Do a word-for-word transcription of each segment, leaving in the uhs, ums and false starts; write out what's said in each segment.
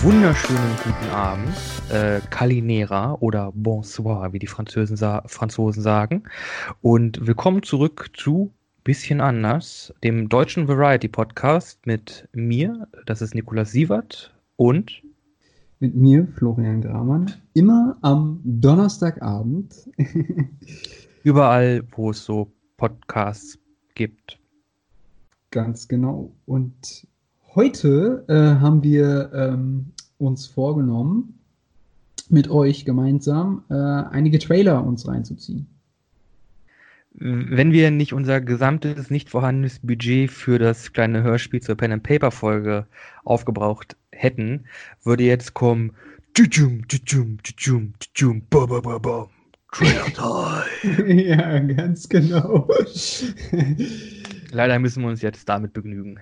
wunderschönen guten Abend, äh, Calinera oder Bonsoir, wie die Franzosen, sa- Franzosen sagen. Und willkommen zurück zu Bisschen anders, dem deutschen Variety-Podcast mit mir, das ist Nikolaus Sievert, und Mit mir, Florian Gramann, immer am Donnerstagabend. überall, wo es so Podcasts gibt. Ganz genau. Und heute äh, haben wir ähm, uns vorgenommen, mit euch gemeinsam äh, einige Trailer uns reinzuziehen. Wenn wir nicht unser gesamtes, nicht vorhandenes Budget für das kleine Hörspiel zur Pen-and-Paper-Folge aufgebraucht hätten, würde jetzt kommen tschutschum, tschutschum, tschutschum, tschutschum, ba, ba, ba, ba. Trailer Time. Ja, ganz genau. Leider müssen wir uns jetzt damit begnügen.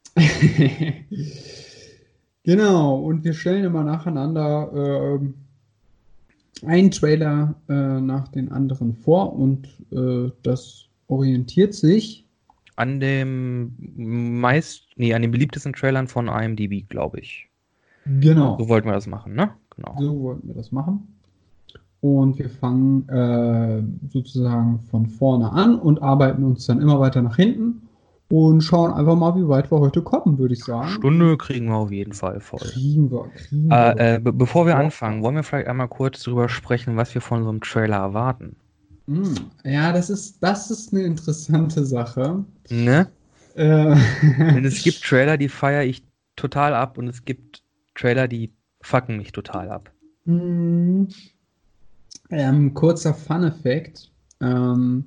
Genau, und wir stellen immer nacheinander ähm, einen Trailer äh, nach den anderen vor und äh, das orientiert sich. An dem meist, nee, an den beliebtesten Trailern von IMDb, glaube ich. Genau, So wollten wir das machen, ne? Genau. so wollten wir das machen. Und wir fangen äh, sozusagen von vorne an und arbeiten uns dann immer weiter nach hinten und schauen einfach mal, wie weit wir heute kommen, würde ich sagen. Stunde kriegen wir auf jeden Fall voll. Kriegen wir, kriegen wir. Äh, äh, be bevor wir Ja. anfangen, wollen wir vielleicht einmal kurz darüber sprechen, was wir von so einem Trailer erwarten. Mm, Ja, das ist, das ist eine interessante Sache. Ne? Äh, Denn es gibt Trailer, die feiere ich total ab, und es gibt Trailer, die fucken mich total ab. Mm, ähm, kurzer Fun-Effekt. Ähm,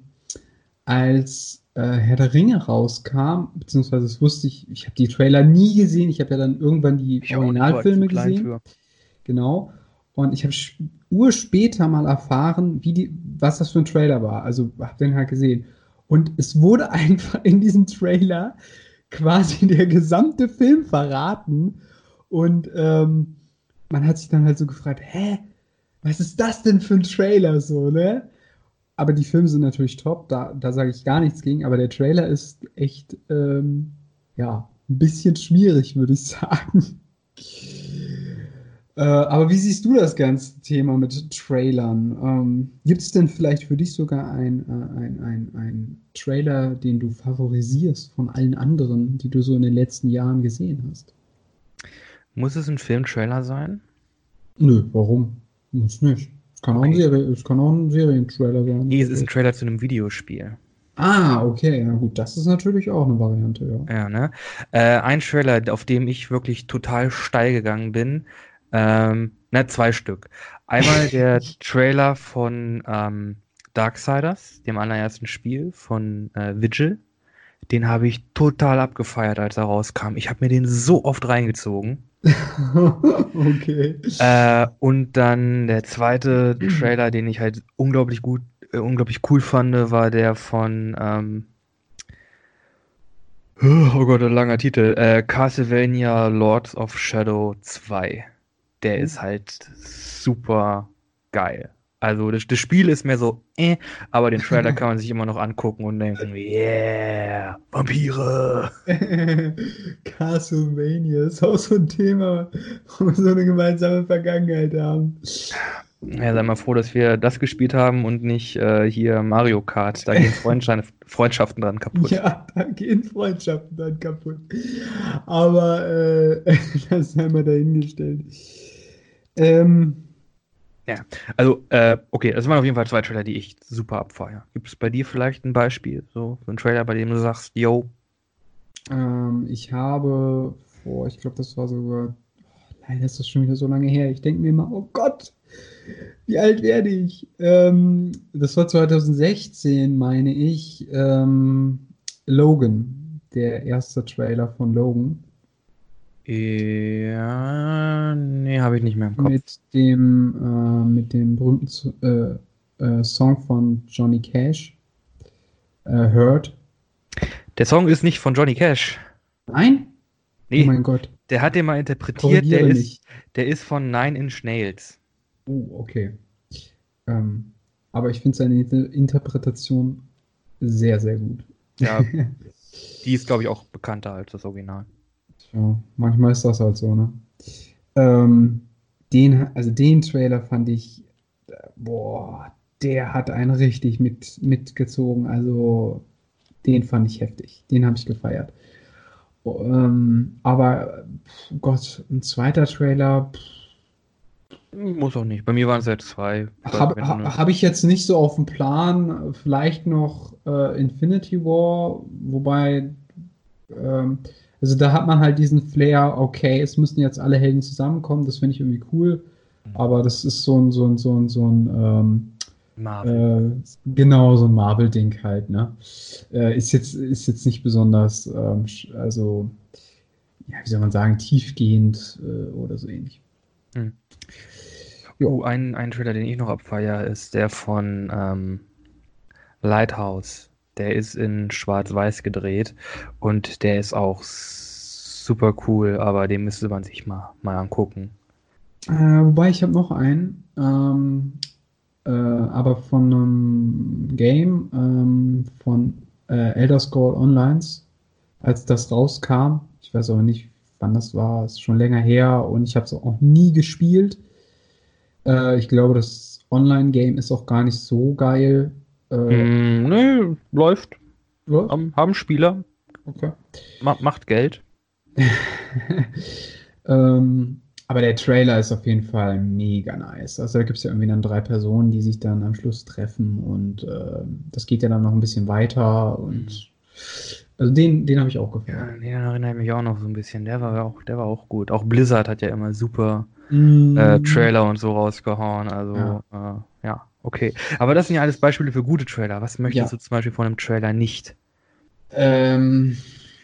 als äh, Herr der Ringe rauskam, beziehungsweise das wusste ich, ich habe die Trailer nie gesehen, ich habe ja dann irgendwann die Ich auch nicht, Originalfilme war zu klein gesehen. für. Genau. Und ich habe urspäter mal erfahren, wie die, was das für ein Trailer war. Also habe den halt gesehen. Und es wurde einfach in diesem Trailer quasi der gesamte Film verraten. Und ähm, man hat sich dann halt so gefragt, hä, was ist das denn für ein Trailer so, ne? Aber die Filme sind natürlich top, da, da sage ich gar nichts gegen, aber der Trailer ist echt, ähm, ja, ein bisschen schwierig, würde ich sagen. Äh, aber wie siehst du das ganze Thema mit Trailern? Ähm, gibt es denn vielleicht für dich sogar ein, äh, ein, ein, ein Trailer, den du favorisierst von allen anderen, die du so in den letzten Jahren gesehen hast? Muss es ein Filmtrailer sein? Nö, warum? Muss nicht. Es kann auch ein Okay. Serie, es kann auch ein Serientrailer sein. Nee, es ist ein Trailer zu einem Videospiel. Ah, okay, ja gut, das ist natürlich auch eine Variante, ja. Ja, ne? Äh, ein Trailer, auf dem ich wirklich total steil gegangen bin. Ähm, ne, zwei Stück. Einmal der Trailer von ähm, Darksiders, dem allerersten Spiel von äh, Vigil. Den habe ich total abgefeiert, als er rauskam. Ich habe mir den so oft reingezogen. Okay. Äh, und dann der zweite Trailer, den ich halt unglaublich gut, äh, unglaublich cool fand, war der von, ähm, oh Gott, ein langer Titel, äh, Castlevania Lords of Shadow zwei. Der ist halt super geil. Also das, das Spiel ist mehr so, äh, aber den Trailer kann man sich immer noch angucken und denken, yeah, Vampire. Castlevania ist auch so ein Thema, wo wir so eine gemeinsame Vergangenheit haben. Ja, sei mal froh, dass wir das gespielt haben und nicht äh, hier Mario Kart. Da gehen Freundschaft, Freundschaften dran kaputt. Ja, da gehen Freundschaften dann kaputt. Aber äh, das sei mal dahingestellt. Ähm, Ja, also, äh, okay, das waren auf jeden Fall zwei Trailer, die ich super abfeiere. Gibt es bei dir vielleicht ein Beispiel, so so ein Trailer, bei dem du sagst, yo, ähm, ich habe vor, ich glaube, das war sogar, leider ist das schon wieder so lange her. Ich denke mir immer, oh Gott, wie alt werde ich? Ähm, das war zwanzig sechzehn, meine ich. Ähm, Logan, der erste Trailer von Logan. ja, nee, habe ich nicht mehr im Kopf. Mit dem, äh, mit dem berühmten Z- äh, äh, Song von Johnny Cash, äh, Hurt. Der Song ist nicht von Johnny Cash. Nein? Oh Nee, mein Gott, der hat den mal interpretiert, der korrigiere ist, mich. der ist von Nine Inch Nails. Uh, okay. Ähm, aber ich finde seine Inter- Interpretation sehr, sehr gut. Ja, die ist, glaube ich, auch bekannter als das Original. Ja, manchmal ist das halt so, ne? Ähm, den, also den Trailer fand ich, äh, boah, der hat einen richtig mit, mitgezogen. Also den fand ich heftig. Den habe ich gefeiert. Ähm, aber pf, Gott, ein zweiter Trailer Muss auch nicht. Bei mir waren es ja zwei. Ich weiß nicht, habe wenn du ha, eine. hab ich jetzt nicht so auf dem Plan. Vielleicht noch äh, Infinity War, wobei, ähm, also da hat man halt diesen Flair, okay, es müssen jetzt alle Helden zusammenkommen, das finde ich irgendwie cool. Aber das ist so ein, so ein, so ein, so ein, Marvel. ähm, äh, genau so ein Marvel-Ding halt, ne? Äh, ist jetzt, ist jetzt nicht besonders, ähm, sch- also, ja, wie soll man sagen, tiefgehend äh, oder so ähnlich. Hm. Jo. Uh, ein, ein Trailer, den ich noch abfeier, ist der von ähm, Lighthouse. Der ist in Schwarz-Weiß gedreht und der ist auch super cool, aber den müsste man sich mal, mal angucken. Äh, wobei ich habe noch einen, ähm, äh, aber von einem Game ähm, von äh, Elder Scrolls Online, als das rauskam. Ich weiß aber nicht, wann das war. Ist schon länger her und ich habe es auch nie gespielt. Äh, ich glaube, das Online-Game ist auch gar nicht so geil. Äh, Mm, nee, läuft. läuft? Haben, haben Spieler, Okay. ma macht Geld. ähm, aber der Trailer ist auf jeden Fall mega nice. Also da gibt es ja irgendwie dann drei Personen, die sich dann am Schluss treffen und äh, das geht ja dann noch ein bisschen weiter Mhm. und also den, den habe ich auch Ja, gefeiert. an den erinnere ich mich auch noch so ein bisschen. Der war auch, der war auch gut. Auch Blizzard hat ja immer super äh, Mm, Trailer und so rausgehauen. ja, Also, äh, ja, okay. Aber das sind ja alles Beispiele für gute Trailer. Was möchtest ja. du zum Beispiel von einem Trailer nicht? Ähm,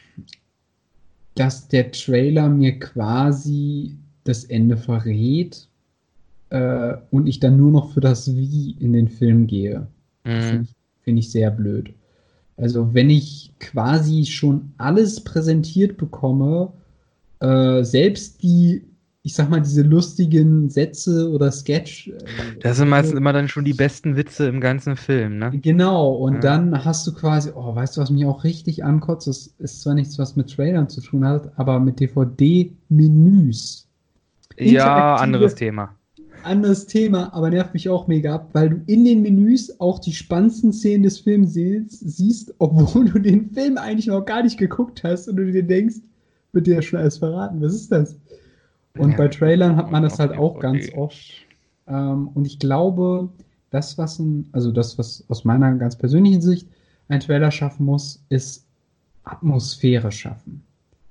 dass der Trailer mir quasi das Ende verrät äh, und ich dann nur noch für das Wie in den Film gehe. Finde Mhm. ich, find ich sehr blöd. Also wenn ich quasi schon alles präsentiert bekomme, äh, selbst die, ich sag mal, diese lustigen Sätze oder Sketch, Das sind äh, meistens immer dann schon die besten Witze im ganzen Film, ne? genau, und Ja, dann hast du quasi, oh, weißt du, was mich auch richtig ankotzt? Das ist zwar nichts, was mit Trailern zu tun hat, aber mit D V D-Menüs. ja, anderes Interaktive, Thema. anderes Thema, aber nervt mich auch mega ab, weil du in den Menüs auch die spannendsten Szenen des Films siehst, siehst, obwohl du den Film eigentlich noch gar nicht geguckt hast und du dir denkst, wird dir ja schon alles verraten, was ist das? Und Ja, bei Trailern hat man das auf halt auch ganz D V D. oft. Ähm, und ich glaube, das, was ein, also das, was aus meiner ganz persönlichen Sicht ein Trailer schaffen muss, ist Atmosphäre schaffen.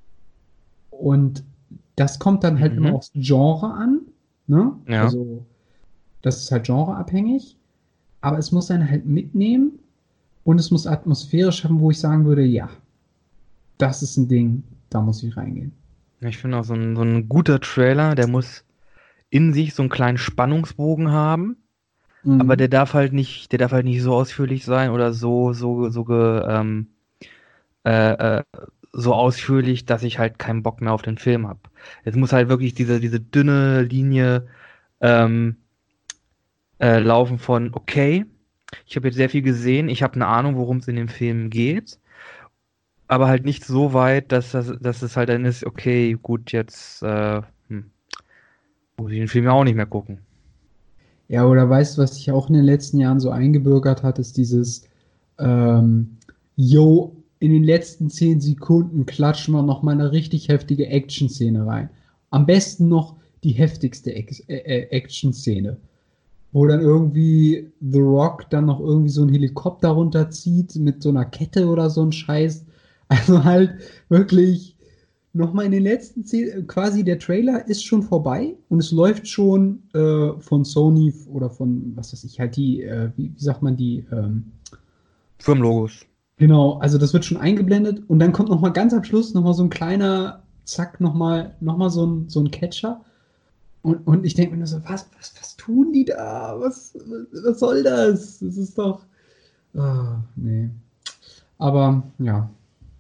Und das kommt dann halt immer Mhm. aufs Genre an. Ne? Ja. Also, das ist halt genreabhängig. Aber es muss einen halt mitnehmen und es muss Atmosphäre schaffen, wo ich sagen würde, ja, das ist ein Ding, da muss ich reingehen. Ich finde auch so ein, so ein guter Trailer, der muss in sich so einen kleinen Spannungsbogen haben, aber der Mhm. darf halt nicht, der darf halt nicht so ausführlich sein oder so, so, so, ge, ähm, äh, äh, so ausführlich, dass ich halt keinen Bock mehr auf den Film habe. Es muss halt wirklich diese, diese dünne Linie ähm, äh, laufen von, okay, ich habe jetzt sehr viel gesehen, ich habe eine Ahnung, worum es in dem Film geht, aber halt nicht so weit, dass, das, dass es halt dann ist, okay, gut, jetzt äh, hm, muss ich den Film ja auch nicht mehr gucken. Ja, oder weißt du, was sich auch in den letzten Jahren so eingebürgert hat, ist dieses, ähm, yo, in den letzten zehn Sekunden klatschen wir noch mal eine richtig heftige Action-Szene rein. Am besten noch die heftigste Ex- äh, äh, Action-Szene, wo dann irgendwie The Rock dann noch irgendwie so einen Helikopter runterzieht mit so einer Kette oder so ein Scheiß. Also halt wirklich nochmal in den letzten zehn, quasi der Trailer ist schon vorbei und es läuft schon äh, von Sony oder von, was weiß ich, halt die, äh, wie, wie sagt man die, ähm, Firmenlogos. genau, also das wird schon eingeblendet und dann kommt nochmal ganz am Schluss nochmal so ein kleiner, zack, nochmal noch mal so ein, so ein Catcher und, und ich denke mir nur so, was, was, was tun die da? Was, was soll das? Das ist doch, ah, nee. Aber ja,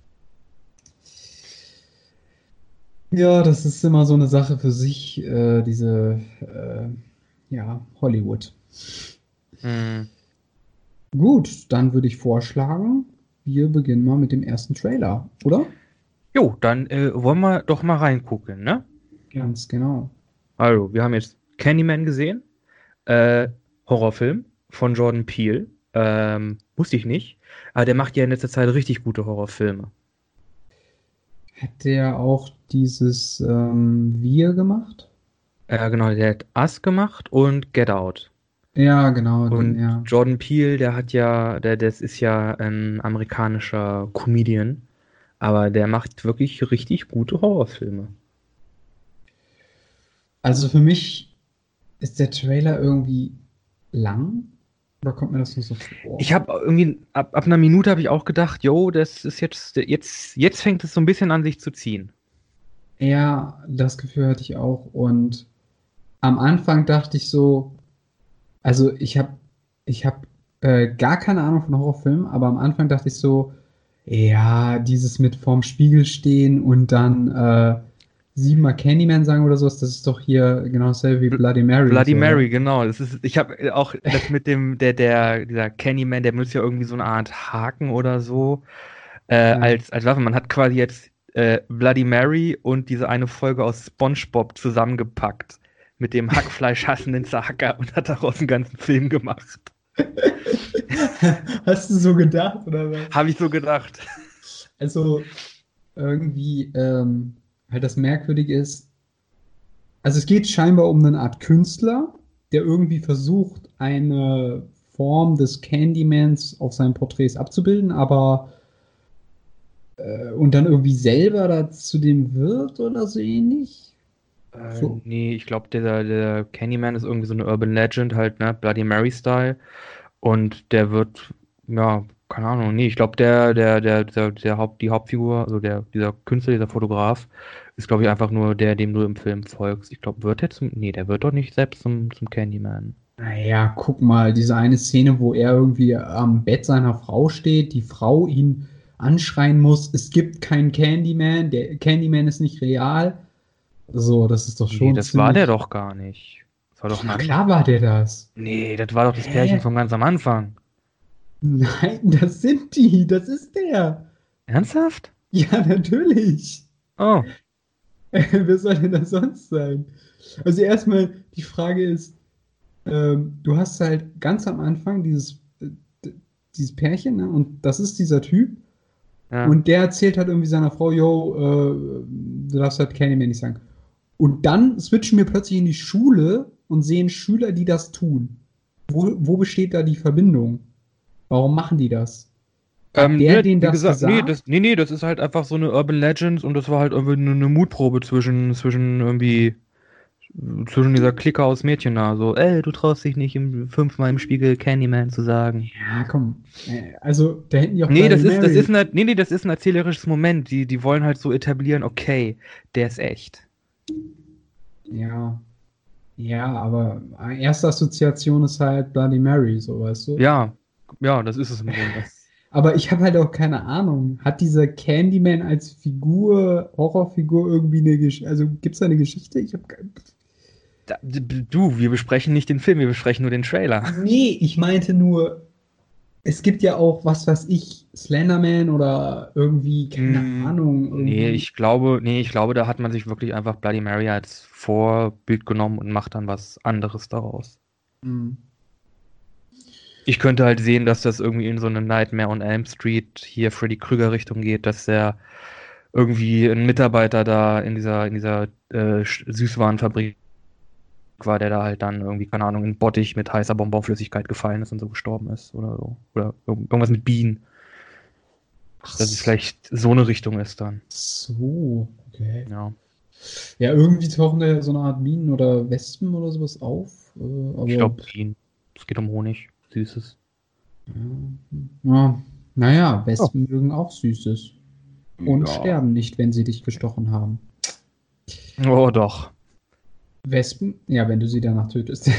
ja, das ist immer so eine Sache für sich, äh, diese, äh, ja, Hollywood. Hm. Gut, dann würde ich vorschlagen, wir beginnen mal mit dem ersten Trailer, oder? Jo, dann äh, wollen wir doch mal reingucken, ne? Ganz genau. Also, wir haben jetzt Candyman gesehen, äh, Horrorfilm von Jordan Peele. Ähm, wusste ich nicht, aber der macht ja in letzter Zeit richtig gute Horrorfilme. Hat der auch dieses ähm, Wir gemacht? Äh, genau, der hat Us gemacht und Get Out. Ja, genau, den, Und ja. Jordan Peele, der hat ja, der, das ist ja ein amerikanischer Comedian, aber der macht wirklich richtig gute Horrorfilme. Also für mich ist der Trailer irgendwie lang. Oder kommt mir das nur so Ich vor? habe irgendwie, ab, ab einer Minute habe ich auch gedacht, yo, das ist jetzt, jetzt, jetzt fängt es so ein bisschen an, sich zu ziehen. Ja, das Gefühl hatte ich auch. Und am Anfang dachte ich so, also ich habe ich hab, äh, gar keine Ahnung von Horrorfilmen, aber am Anfang dachte ich so, ja, dieses mit vorm Spiegel stehen und dann äh, siebenmal Candyman sagen oder sowas, das ist doch hier genau dasselbe wie Bl Bloody Mary und Bloody so, oder? Mary, genau. Das ist, ich habe auch das mit dem, der, der, dieser Candyman, der benutzt ja irgendwie so eine Art Haken oder so, äh, Ja. als, als Waffe. Man hat quasi jetzt äh, Bloody Mary und diese eine Folge aus SpongeBob zusammengepackt mit dem Hackfleisch hassenden Saka und hat daraus einen ganzen Film gemacht. Hast du so gedacht, oder was? Habe ich so gedacht. Also irgendwie ähm, halt das Merkwürdige ist, also es geht scheinbar um eine Art Künstler, der irgendwie versucht, eine Form des Candymans auf seinen Porträts abzubilden, aber äh, und dann irgendwie selber da zu dem wird oder so ähnlich. Äh, So. nee, ich glaube, der, der Candyman ist irgendwie so eine Urban Legend, halt, ne? Bloody Mary-Style. Und der wird, ja, keine Ahnung, nee, ich glaube, der, der, der, der, der Haupt, die Hauptfigur, also der, dieser Künstler, dieser Fotograf, ist, glaube ich, einfach nur der, dem du im Film folgst. Ich glaube, wird er zum, nee, der wird doch nicht selbst zum, zum Candyman. Naja, guck mal, diese eine Szene, wo er irgendwie am Bett seiner Frau steht, die Frau ihn anschreien muss, es gibt keinen Candyman, der Candyman ist nicht real. So, das ist doch Nee, schon das war der ziemlich. doch gar nicht. Das war doch ein Na anderer. klar war der das. Nee, das war doch das Pärchen Hä? von ganz am Anfang. Nein, das sind die, das ist der. Ernsthaft? Ja, natürlich. Oh. Wer soll denn das sonst sein? Also erstmal, die Frage ist, ähm, du hast halt ganz am Anfang dieses, äh, d- dieses Pärchen, ne? Und das ist dieser Typ. Ja. Und der erzählt halt irgendwie seiner Frau, yo, äh, du darfst halt Candyman nicht sagen. Und dann switchen wir plötzlich in die Schule und sehen Schüler, die das tun. Wo, wo besteht da die Verbindung? Warum machen die das? Hat Ähm, der ne, denen wie das gesagt, nee, gesagt? das, nee, nee, das ist halt einfach so eine Urban Legends und das war halt irgendwie eine, eine Mutprobe zwischen, zwischen irgendwie, zwischen dieser Clique aus Mädchen da. So, ey, du traust dich nicht im, fünfmal im Spiegel Candyman zu sagen. Ja, komm. Äh, Also, da hätten die auch Nee, das Bloody ist, das ist Mary. ein, nee, nee, das ist ein erzählerisches Moment. Die, die wollen halt so etablieren, okay, der ist echt. Ja, ja, aber erste Assoziation ist halt Bloody Mary, so weißt du. Ja, ja, das ist es im Grunde. Aber ich habe halt auch keine Ahnung. Hat dieser Candyman als Figur, Horrorfigur irgendwie eine Geschichte? Also gibt es da eine Geschichte? Ich habe keine. Da, du, wir besprechen nicht den Film, wir besprechen nur den Trailer. Nee, ich meinte nur, es gibt ja auch, was weiß ich, Slenderman oder irgendwie, keine Mm, Ahnung, nee, irgendwie. ich glaube, nee, ich glaube, da hat man sich wirklich einfach Bloody Mary als Vorbild genommen und macht dann was anderes daraus. Hm. Ich könnte halt sehen, dass das irgendwie in so eine Nightmare on Elm Street hier Freddy Krüger Richtung geht, dass der irgendwie ein Mitarbeiter da in dieser, in dieser äh, Sch- Süßwarenfabrik war, der da halt dann irgendwie, keine Ahnung, in Bottich mit heißer Bonbonflüssigkeit gefallen ist und so gestorben ist oder so. Oder irg- irgendwas mit Bienen. Ach Dass es vielleicht so eine Richtung ist dann. so, okay. Ja. Ja, irgendwie tauchen da so eine Art Bienen oder Wespen oder sowas auf. Äh, Ich aber glaube Bienen. Es geht um Honig. Süßes. ja, ja, naja, Oh. Wespen mögen auch Süßes. Und Ja. sterben nicht, wenn sie dich gestochen haben. Oh doch. Wespen? Ja, wenn du sie danach tötest.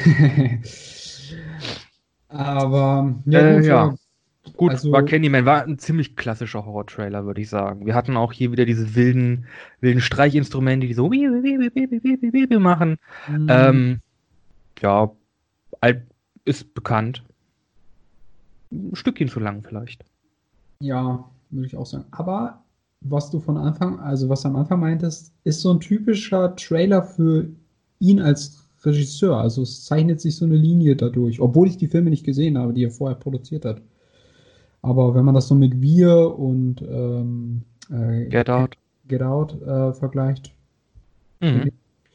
Aber, ja Äh, gut, ja. ja. Gut, war Also, Candyman, war ein ziemlich klassischer Horror-Trailer, würde ich sagen. Wir hatten auch hier wieder diese wilden, wilden Streichinstrumente, die so wie, wie, wie, wie, wie, wie, wie, wie machen. mh, Ähm, ja, alt, ist bekannt. Ein Stückchen zu lang vielleicht. ja, würde ich auch sagen. Aber was du von Anfang, also was du am Anfang meintest, ist so ein typischer Trailer für ihn als Regisseur. Also es zeichnet sich so eine Linie dadurch, obwohl ich die Filme nicht gesehen habe, die er vorher produziert hat. Aber wenn man das so mit Wir und ähm, äh, Get Out. Get Out äh, vergleicht, Mhm.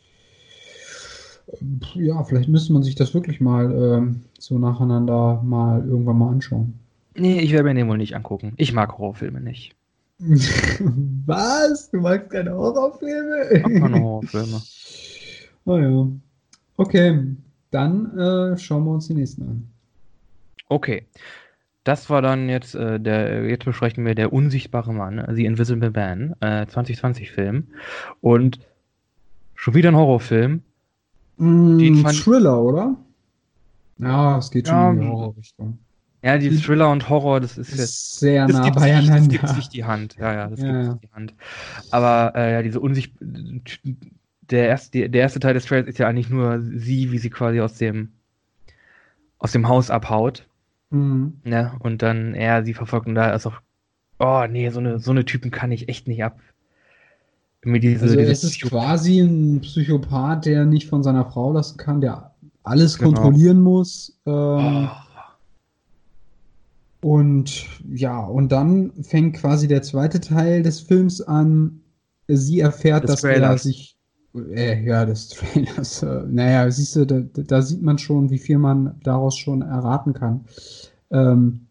ja, vielleicht müsste man sich das wirklich mal ähm, so nacheinander mal irgendwann mal anschauen. Nee, ich werde mir den wohl nicht angucken. Ich mag Horrorfilme nicht. Was? Du magst keine Ich mag keine Horrorfilme? Horrorfilme. Oh ja. Okay, dann äh, schauen wir uns die nächsten an. Okay. Das war dann jetzt äh, der, jetzt besprechen wir der unsichtbare Mann, äh, The Invisible Man, äh, zwanzig zwanzig Film. Und schon wieder ein Horrorfilm. Den Mm, fand, Thriller, oder? Ja, es geht schon ja, in die Horrorrichtung. ja, die Die Thriller und Horror, das ist jetzt, ist sehr das nah gibt sich, das gibt beieinander. sich die Hand. Ja, ja, das Ja, gibt sich ja. die Hand. Aber äh, ja, diese unsicht, der erste, der erste Teil des Trailers ist ja eigentlich nur sie, wie sie quasi aus dem, aus dem Haus abhaut. Mhm. Ne? Und dann er sie verfolgt und da ist auch, oh nee, so eine, so eine Typen kann ich echt nicht ab. Mir diese, Also diese es ist Psychopath. quasi ein Psychopath, der nicht von seiner Frau lassen kann, der alles Genau. kontrollieren muss. Ähm, Oh, und ja, und dann fängt quasi der zweite Teil des Films an. Sie erfährt, des dass er Trailers. sich, äh, ja, des Trailers, äh, naja, siehst du, da, da sieht man schon, wie viel man daraus schon erraten kann. Ähm,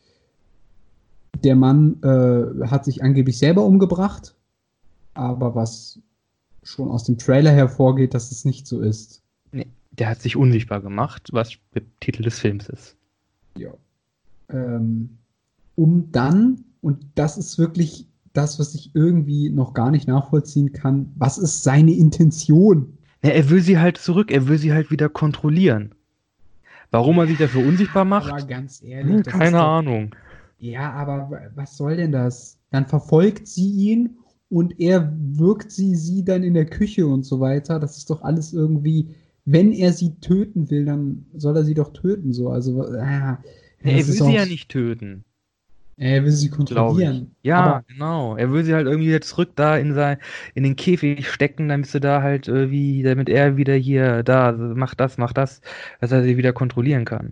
der Mann äh, hat sich angeblich selber umgebracht, aber was schon aus dem Trailer hervorgeht, dass es nicht so ist. Nee, der hat sich unsichtbar gemacht, was der Titel des Films ist. Ja. Ähm, um dann, und das ist wirklich das, was ich irgendwie noch gar nicht nachvollziehen kann, was ist seine Intention? Ja, er will sie halt zurück, er will sie halt wieder kontrollieren. Warum er sich dafür unsichtbar Aber macht? ganz ehrlich, Hm, das ist keine doch, Ahnung. ja, aber wa- was soll denn das? Dann verfolgt sie ihn und er wirkt sie, sie dann in der Küche und so weiter. Das ist doch alles irgendwie, wenn er sie töten will, dann soll er sie doch töten, so. Also, ah, Ja, das er ist will sie auch, ja nicht töten, er will sie glaube ich. kontrollieren. Ja, Aber genau. Er will sie halt irgendwie wieder zurück da in sein, in den Käfig stecken, damit sie da halt äh, wie, damit er wieder hier, da, mach das, mach das, dass er sie wieder kontrollieren kann.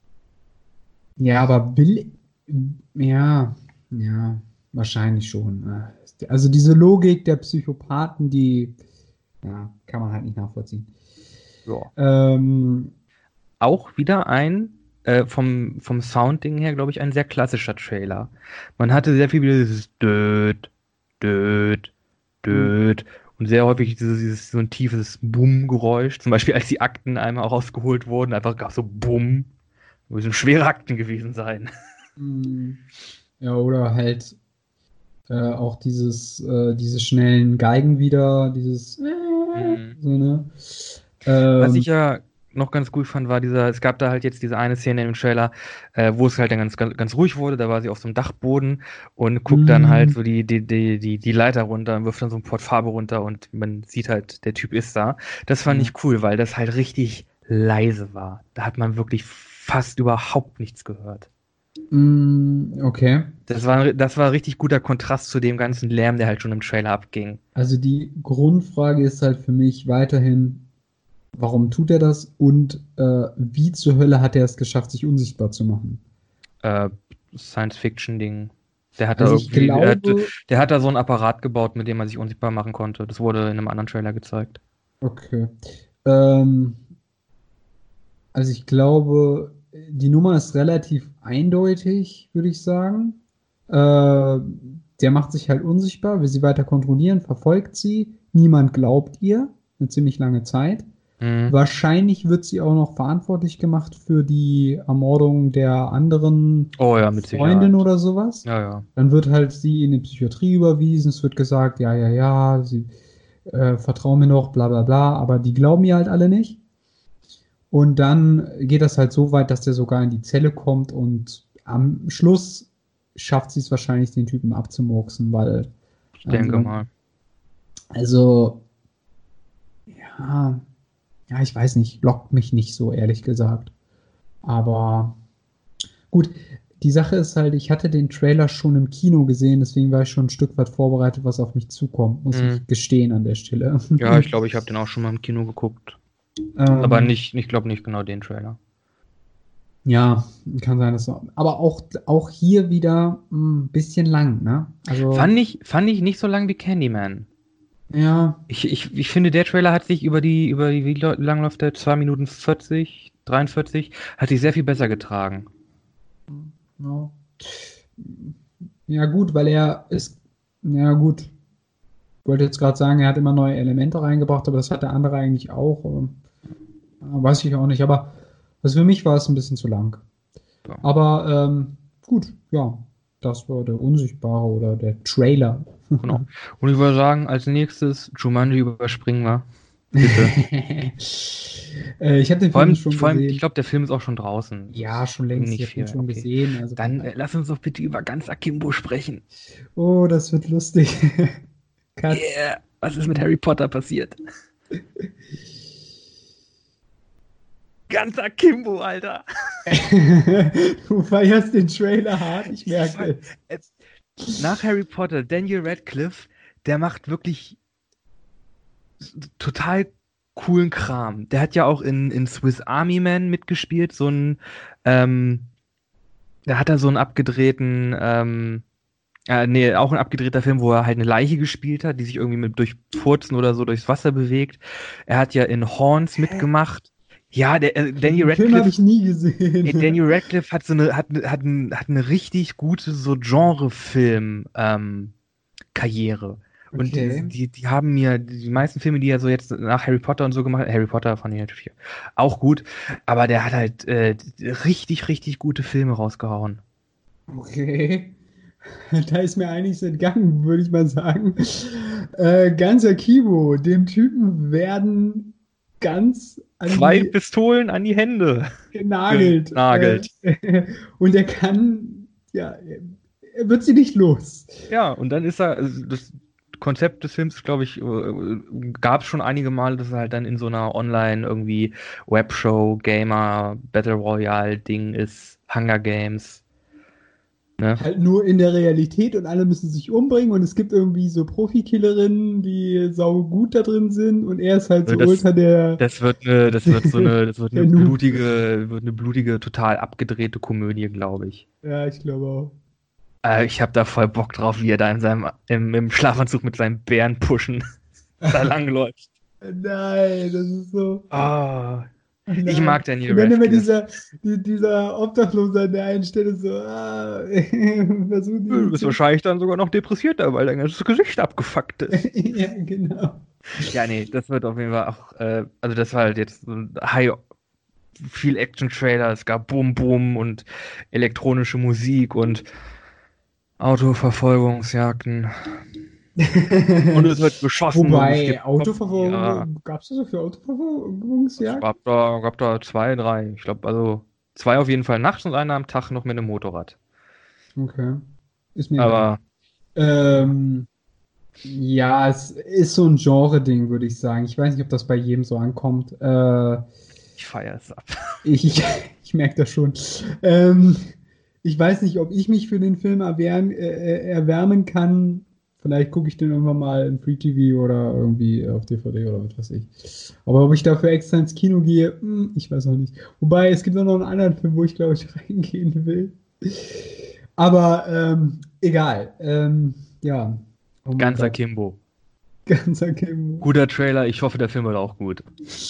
ja, aber will, ja, ja, wahrscheinlich schon. Also diese Logik der Psychopathen, die, ja, kann man halt nicht nachvollziehen. Ja. Ähm, Auch wieder ein, äh, vom, vom Soundding her, glaube ich, ein sehr klassischer Trailer. Man hatte sehr viel wieder dieses Död, Död, Död und sehr häufig dieses, dieses so ein tiefes Bumm-Geräusch. Zum Beispiel, als die Akten einmal auch rausgeholt wurden, einfach gab so Bumm. Müssen schwere Akten gewesen sein. mm, ja, oder halt äh, auch dieses, äh, diese schnellen Geigen wieder, dieses, äh, Mhm. so, ne? Was ich Ähm, ja noch ganz gut fand, war dieser, es gab da halt jetzt diese eine Szene im Trailer, äh, wo es halt dann ganz, ganz, ganz ruhig wurde, da war sie auf so einem Dachboden und guckt dann halt mm, so die, die, die, die, die Leiter runter und wirft dann so ein Port Farbe runter und man sieht halt, der Typ ist da. Das fand ja. ich cool, weil das halt richtig leise war. Da hat man wirklich fast überhaupt nichts gehört. Mm, okay. Das war, das war richtig guter Kontrast zu dem ganzen Lärm, der halt schon im Trailer abging. Also die Grundfrage ist halt für mich weiterhin, warum tut er das und äh, wie zur Hölle hat er es geschafft, sich unsichtbar zu machen? Äh, Science-Fiction-Ding. Der hat da Also ich irgendwie, der hat, glaube, der hat da so ein Apparat gebaut, mit dem man sich unsichtbar machen konnte. Das wurde in einem anderen Trailer gezeigt. okay. Ähm, also ich glaube, die Nummer ist relativ eindeutig, würde ich sagen. Äh, der macht sich halt unsichtbar, will sie weiter kontrollieren, verfolgt sie. Niemand glaubt ihr, eine ziemlich lange Zeit. Mhm. Wahrscheinlich wird sie auch noch verantwortlich gemacht für die Ermordung der anderen Oh ja, mit Freundin Sicherheit. oder sowas. Ja, ja. Dann wird halt sie in die Psychiatrie überwiesen. Es wird gesagt, ja, ja, ja, sie äh, vertrauen mir noch, bla bla bla. Aber die glauben ihr halt alle nicht. Und dann geht das halt so weit, dass der sogar in die Zelle kommt und am Schluss schafft sie es wahrscheinlich, den Typen abzumurksen, weil Ich denke also, mal. also ja, ja, ich weiß nicht, lockt mich nicht so, ehrlich gesagt. Aber gut, die Sache ist halt, ich hatte den Trailer schon im Kino gesehen, deswegen war ich schon ein Stück weit vorbereitet, was auf mich zukommt, muss Mhm. ich gestehen an der Stelle. Ja, ich glaube, ich habe den auch schon mal im Kino geguckt. Ähm, Aber nicht, ich glaube nicht genau den Trailer. Ja, kann sein, dass so. Aber auch, auch hier wieder ein bisschen lang, ne? Also, Fand ich, fand ich nicht so lang wie Candyman. ja, Ich, ich, ich finde, der Trailer hat sich über die, über die, wie lo- lang läuft der? zwei Minuten vierzig, dreiundvierzig, hat sich sehr viel besser getragen. ja. Ja, gut, weil er ist, ja gut, ich wollte jetzt gerade sagen, er hat immer neue Elemente reingebracht, aber das hat der andere eigentlich auch. ähm, ja, weiß ich auch nicht, aber also für mich war es ein bisschen zu lang. So. Aber ähm, gut, ja, das war der Unsichtbare oder der Trailer. Genau. Und ich würde sagen, als nächstes Jumanji überspringen wir. Bitte. äh, ich habe den Vor Film allem, schon vor allem, ich gesehen. glaube, der Film ist auch schon draußen. Ja, schon Bringt längst, ich nicht habe den viel. schon Okay. gesehen. Also von Dann äh, daher- lass uns doch bitte über ganz Akimbo sprechen. Oh, das wird lustig. Cut. Yeah. Was ist mit Harry Potter passiert? Ganz Akimbo, Alter. Du feierst den Trailer hart, ich merke es. Es- Nach Harry Potter, Daniel Radcliffe, der macht wirklich s- total coolen Kram. Der hat ja auch in, in Swiss Army Man mitgespielt, so ein, ähm, da hat er so einen abgedrehten, ähm, äh, nee, auch ein abgedrehter Film, wo er halt eine Leiche gespielt hat, die sich irgendwie mit durch Furzen oder so durchs Wasser bewegt. Er hat ja in Horns mitgemacht. Ja, der äh, Daniel Den Film habe ich Radcliffe, nie ey, gesehen. Daniel Radcliffe hat so eine, hat, eine- hat, ein, hat eine richtig gute so Genrefilm, ähm, Karriere. Und Okay. die, die haben mir, die meisten Filme, die er so jetzt nach Harry Potter und so gemacht hat, Harry Potter fand ich natürlich auch gut, aber der hat halt äh, richtig, richtig gute Filme rausgehauen. Okay. Da ist mir einiges entgangen, würde ich mal sagen. Äh, ganzer Kibo, dem Typen werden ganz an Zwei die Pistolen an die Hände genagelt. Äh, genagelt. und er kann, ja, er wird sie nicht los. Ja, und dann ist er, also das Konzept des Films, glaube ich, gab es schon einige Male, dass er halt dann in so einer Online irgendwie Webshow, Gamer, Battle Royale Ding ist, Hunger Games, ne? Halt nur in der Realität und alle müssen sich umbringen und es gibt irgendwie so Profikillerinnen, die sau gut da drin sind und er ist halt Also so Das, ultra der, das wird eine, das wird so eine, das wird eine der Noob. blutige, wird eine blutige, total abgedrehte Komödie, glaube ich. Ja, ich glaube auch. Äh, ich habe da voll Bock drauf, wie er da in seinem, im, im Schlafanzug mit seinem Bären pushen da langläuft. Nein, das ist so. Ah, Oh ich nein. mag Daniel Und dann immer Radcliffe. dieser, die, dieser Obdachlose an der einen Stelle so, ah, versuchen Du die bist zu. wahrscheinlich dann sogar noch depressierter, weil dein ganzes Gesicht abgefuckt ist. Ja, genau. Ja, nee, das wird auf jeden Fall auch, äh, also das war halt jetzt so ein High, viel Action-Trailer, es gab Boom Boom und elektronische Musik und Autoverfolgungsjagden. Und es wird geschossen und es Wobei, gibt Kopf, ja, Autoverfolgung, gab es da so für es Autoverfolgungsjagd? gab da, gab da zwei, drei. Ich glaube, also zwei auf jeden Fall nachts und einer am Tag noch mit einem Motorrad. Okay. Ist mir egal. Aber Ähm, ja, es ist so ein Genre-Ding, würde ich sagen. Ich weiß nicht, ob das bei jedem so ankommt. Äh, ich feiere es ab. ich ich, ich merke das schon. Ähm, ich weiß nicht, ob ich mich für den Film erwärmen, äh, erwärmen kann. Vielleicht gucke ich den irgendwann mal in Free T V oder irgendwie auf D V D oder was weiß ich. Aber ob ich dafür extra ins Kino gehe, hm, ich weiß auch nicht. Wobei, es gibt auch noch einen anderen Film, wo ich glaube ich reingehen will. Aber ähm, egal. Ähm, ja. Oh mein Ganzer Gott. Kimbo. Ganzer Kim. Guter Trailer, ich hoffe, der Film wird auch gut.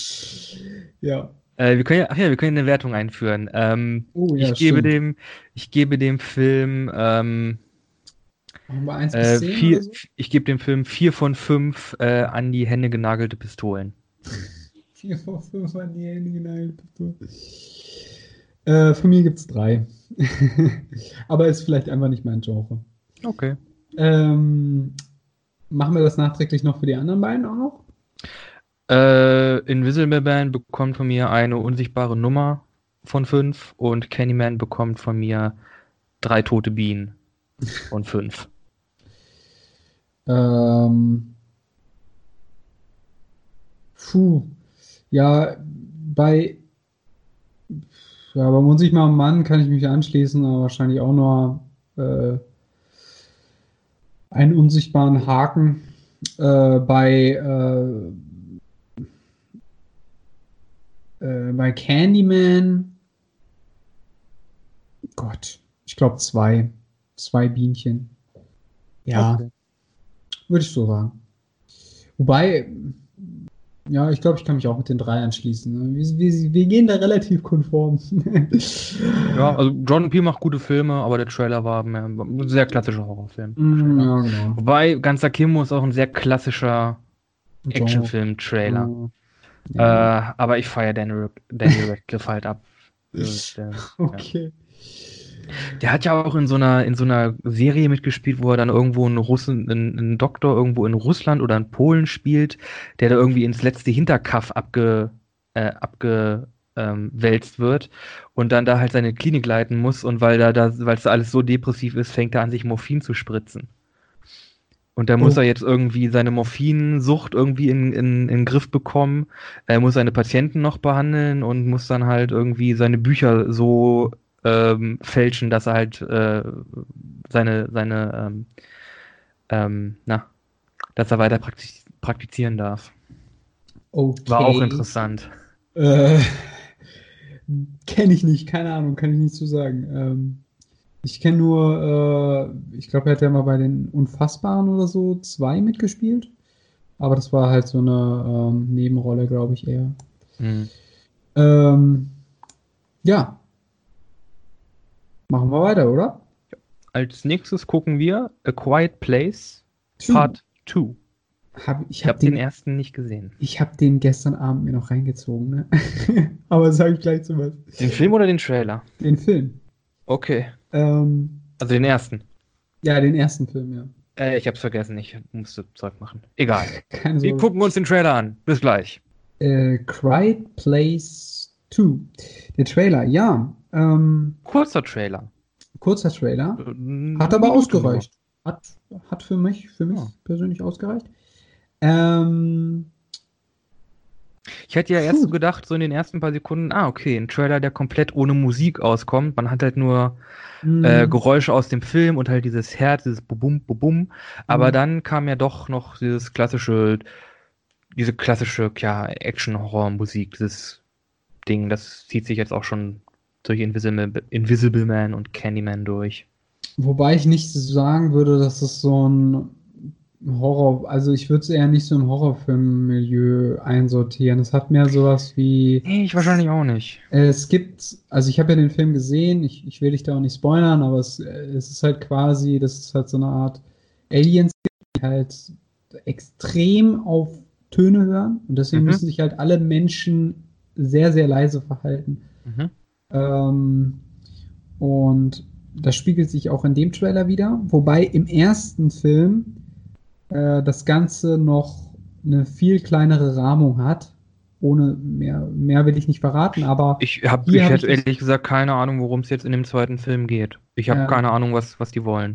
Ja. Äh, wir können ja, ach ja, wir können eine Wertung einführen. Ähm, Oh ja, ich gebe stimmt. dem, ich gebe dem Film, ähm, Machen wir eins bis äh, zehn oder vier, so? ich gebe dem Film vier von fünf äh, an die Hände genagelte Pistolen. vier von fünf an die Hände genagelt. Äh, von mir gibt es drei. Aber ist vielleicht einfach nicht mein Genre. Okay. Ähm, machen wir das nachträglich noch für die anderen beiden auch noch? Äh, Invisible Man bekommt von mir eine unsichtbare Nummer von fünf und Candyman bekommt von mir drei tote Bienen von fünf. Ähm, puh. Ja, bei Ja, beim unsichtbaren Mann kann ich mich anschließen, aber wahrscheinlich auch nur äh, einen unsichtbaren Haken. Äh, bei, äh, äh, bei Candyman, Gott, ich glaube zwei. Zwei Bienchen. Ja, Okay. würde ich so sagen. Wobei, ja, ich glaube, ich kann mich auch mit den drei anschließen. Ne? Wir, wir, wir gehen da relativ konform. Ja, also Jordan Peele macht gute Filme, aber der Trailer war mehr, ein sehr klassischer Horrorfilm. Mm, Trailer. ja, genau. Wobei, Ganzer Kimbo ist auch ein sehr klassischer Genre. Actionfilm-Trailer. Mm, Äh, ja. aber ich feiere Daniel, Daniel Radcliffe halt ab. Also, der, ja. Okay. Der hat ja auch in so einer, in so einer Serie mitgespielt, wo er dann irgendwo einen Russen, einen, einen Doktor irgendwo in Russland oder in Polen spielt, der da irgendwie ins letzte Hinterkaff abge, äh, abge, ähm, wälzt wird und dann da halt seine Klinik leiten muss und weil da, da, weil es da alles so depressiv ist, fängt er an, sich Morphin zu spritzen. Und da muss Oh, er jetzt irgendwie seine Morphinsucht irgendwie in, in, in den Griff bekommen. Er muss seine Patienten noch behandeln und muss dann halt irgendwie seine Bücher so ähm, fälschen, dass er halt äh, seine, seine, ähm, ähm, na, dass er weiter praktiz praktizieren darf. War auch okay. interessant. Äh, kenne ich nicht, keine Ahnung, kann ich nicht zu sagen. Ähm, ich kenne nur, äh, ich glaube, er hat ja mal bei den Unfassbaren oder so zwei mitgespielt. Aber das war halt so eine ähm, Nebenrolle, glaube ich, eher. Hm. Ähm, ja, machen wir weiter, oder? Als nächstes gucken wir A Quiet Place Two. Part zwei. Hab, ich Ich habe habe den den, ersten nicht gesehen. ich hab den gestern Abend mir noch reingezogen, ne? Aber sage ich gleich zu was. Den Film oder den Trailer? Den Film. Okay. Ähm, Also den ersten. ja, den ersten Film, ja. Äh, ich hab's vergessen, ich musste Zeug machen. Egal. Keine Wir Sorge. gucken uns den Trailer an. Bis gleich. Äh, Quiet Place zwei. Der Trailer, ja. Ähm, Kurzer Trailer. kurzer Trailer. Äh, Hat Eine aber Minute nur. ausgereicht. Hat, hat für mich, für mich Ja. persönlich ausgereicht. Ähm, Ich hätte ja erst so puh. gedacht, so in den ersten paar Sekunden, ah, okay, ein Trailer, der komplett ohne Musik auskommt. Man hat halt nur äh, Hm, Geräusche aus dem Film und halt dieses Herz, dieses Bubum, Bubum. Aber hm. dann kam ja doch noch dieses klassische, diese klassische, ja, Action-Horror-Musik, dieses Ding, das zieht sich jetzt auch schon durch Invisible, Invisible Man und Candyman durch. Wobei ich nicht sagen würde, dass es so ein Horror, also ich würde es eher nicht so im Horrorfilm-Milieu einsortieren. Es hat mehr sowas wie, Nee, ich wahrscheinlich auch nicht. äh, es gibt, also ich habe ja den Film gesehen, ich, ich will dich da auch nicht spoilern, aber es, äh, es ist halt quasi, das ist halt so eine Art Aliens, die halt extrem auf Töne hören und deswegen Mhm, müssen sich halt alle Menschen sehr, sehr leise verhalten. mhm. Ähm, und das spiegelt sich auch in dem Trailer wieder, wobei im ersten Film äh, das Ganze noch eine viel kleinere Rahmung hat. Ohne mehr, mehr will ich nicht verraten, aber Ich hab, hier ich habe ich hätte das. ehrlich gesagt keine Ahnung, worum es jetzt in dem zweiten Film geht. Ich habe Äh, keine Ahnung, was, was die wollen.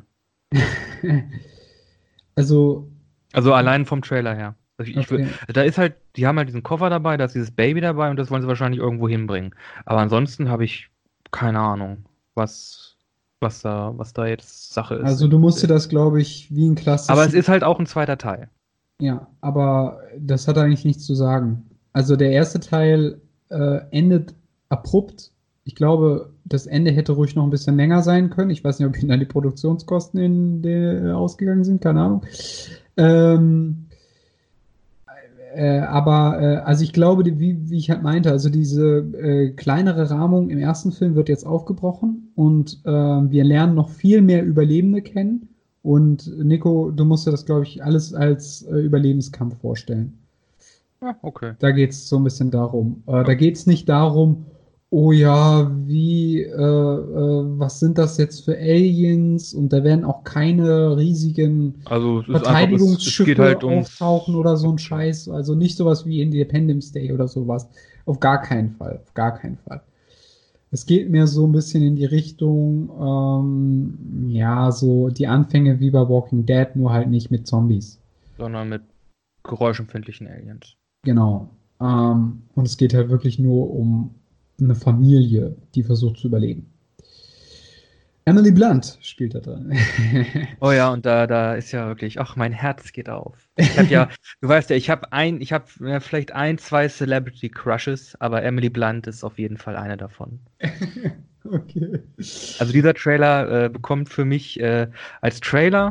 also, Also allein vom Trailer her. Also ich, ich, wür- okay. da ist halt, die haben halt diesen Koffer dabei, da ist dieses Baby dabei und das wollen sie wahrscheinlich irgendwo hinbringen. Aber ansonsten habe ich keine Ahnung, was, was da, was da jetzt Sache ist Also in du dem musst dir Film. das, glaube ich, wie ein Aber es klassischen. ist halt auch ein zweiter Teil. Ja, aber das hat eigentlich nichts zu sagen. Also der erste Teil äh, endet abrupt. Ich glaube, das Ende hätte ruhig noch ein bisschen länger sein können. Ich weiß nicht, ob Ihnen da die Produktionskosten in, de, ausgegangen sind, keine Ahnung. Ähm, äh, aber äh, also ich glaube, die, wie, wie ich halt meinte, also diese äh, kleinere Rahmung im ersten Film wird jetzt aufgebrochen und äh, wir lernen noch viel mehr Überlebende kennen. Und Nico, du musst dir das, glaube ich, alles als äh, Überlebenskampf vorstellen. Ja, okay. Da geht es so ein bisschen darum. Äh, Ja. da geht es nicht darum, oh ja, wie, äh, äh, was sind das jetzt für Aliens? Und da werden auch keine riesigen Also es ist einfach, es, es geht Verteidigungsschiffe halt auftauchen ums. oder so ein Okay. Scheiß. Also nicht sowas wie Independence Day oder sowas. Auf gar keinen Fall. Auf gar keinen Fall. Es geht mehr so ein bisschen in die Richtung, ähm, ja, so die Anfänge wie bei Walking Dead, nur halt nicht mit Zombies. Sondern mit geräuschempfindlichen Aliens. Genau. Ähm, und es geht halt wirklich nur um eine Familie, die versucht zu überleben. Emily Blunt spielt da drin. Oh ja, und da, da ist ja wirklich, ach, mein Herz geht auf. Ich habe ja, du weißt ja, ich habe ein, ich habe ja, vielleicht ein, zwei Celebrity Crushes, aber Emily Blunt ist auf jeden Fall eine davon. Okay. Also dieser Trailer äh, bekommt für mich äh, als Trailer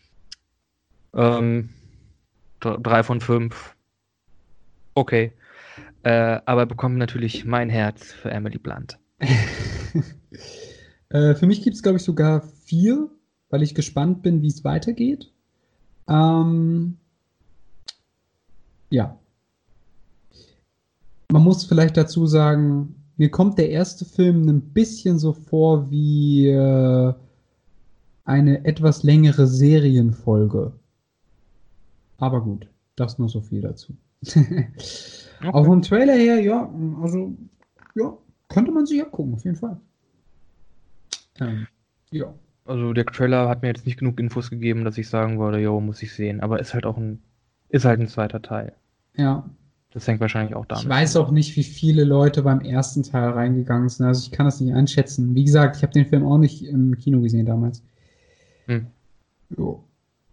ähm, dr- drei von fünf. Okay. Äh, aber bekommt natürlich mein Herz für Emily Blunt. äh, für mich gibt es, glaube ich, sogar vier, weil ich gespannt bin, wie es weitergeht. Ähm, ja. Man muss vielleicht dazu sagen, mir kommt der erste Film ein bisschen so vor wie äh, eine etwas längere Serienfolge. Aber gut, das nur so viel dazu. Auch Okay. vom Trailer her, ja, also, ja, könnte man sich ja gucken, auf jeden Fall. Ähm, ja. Also der Trailer hat mir jetzt nicht genug Infos gegeben, dass ich sagen würde, jo, muss ich sehen. Aber ist halt auch ein, ist halt ein zweiter Teil. Ja. Das hängt wahrscheinlich auch Ich damit weiß auch zusammen. nicht, wie viele Leute beim ersten Teil reingegangen sind. Also ich kann das nicht einschätzen. Wie gesagt, ich habe den Film auch nicht im Kino gesehen damals. Hm. Jo.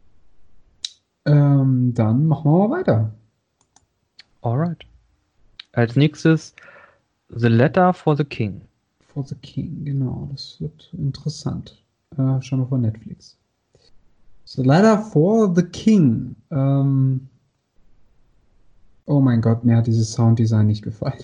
Ähm, dann machen wir mal weiter. Alright. Als nächstes The Letter for the King. For the King, genau. Das wird interessant. Äh, schauen wir von Netflix. So, leider for the King. Ähm, oh mein Gott, mir hat dieses Sounddesign nicht gefallen.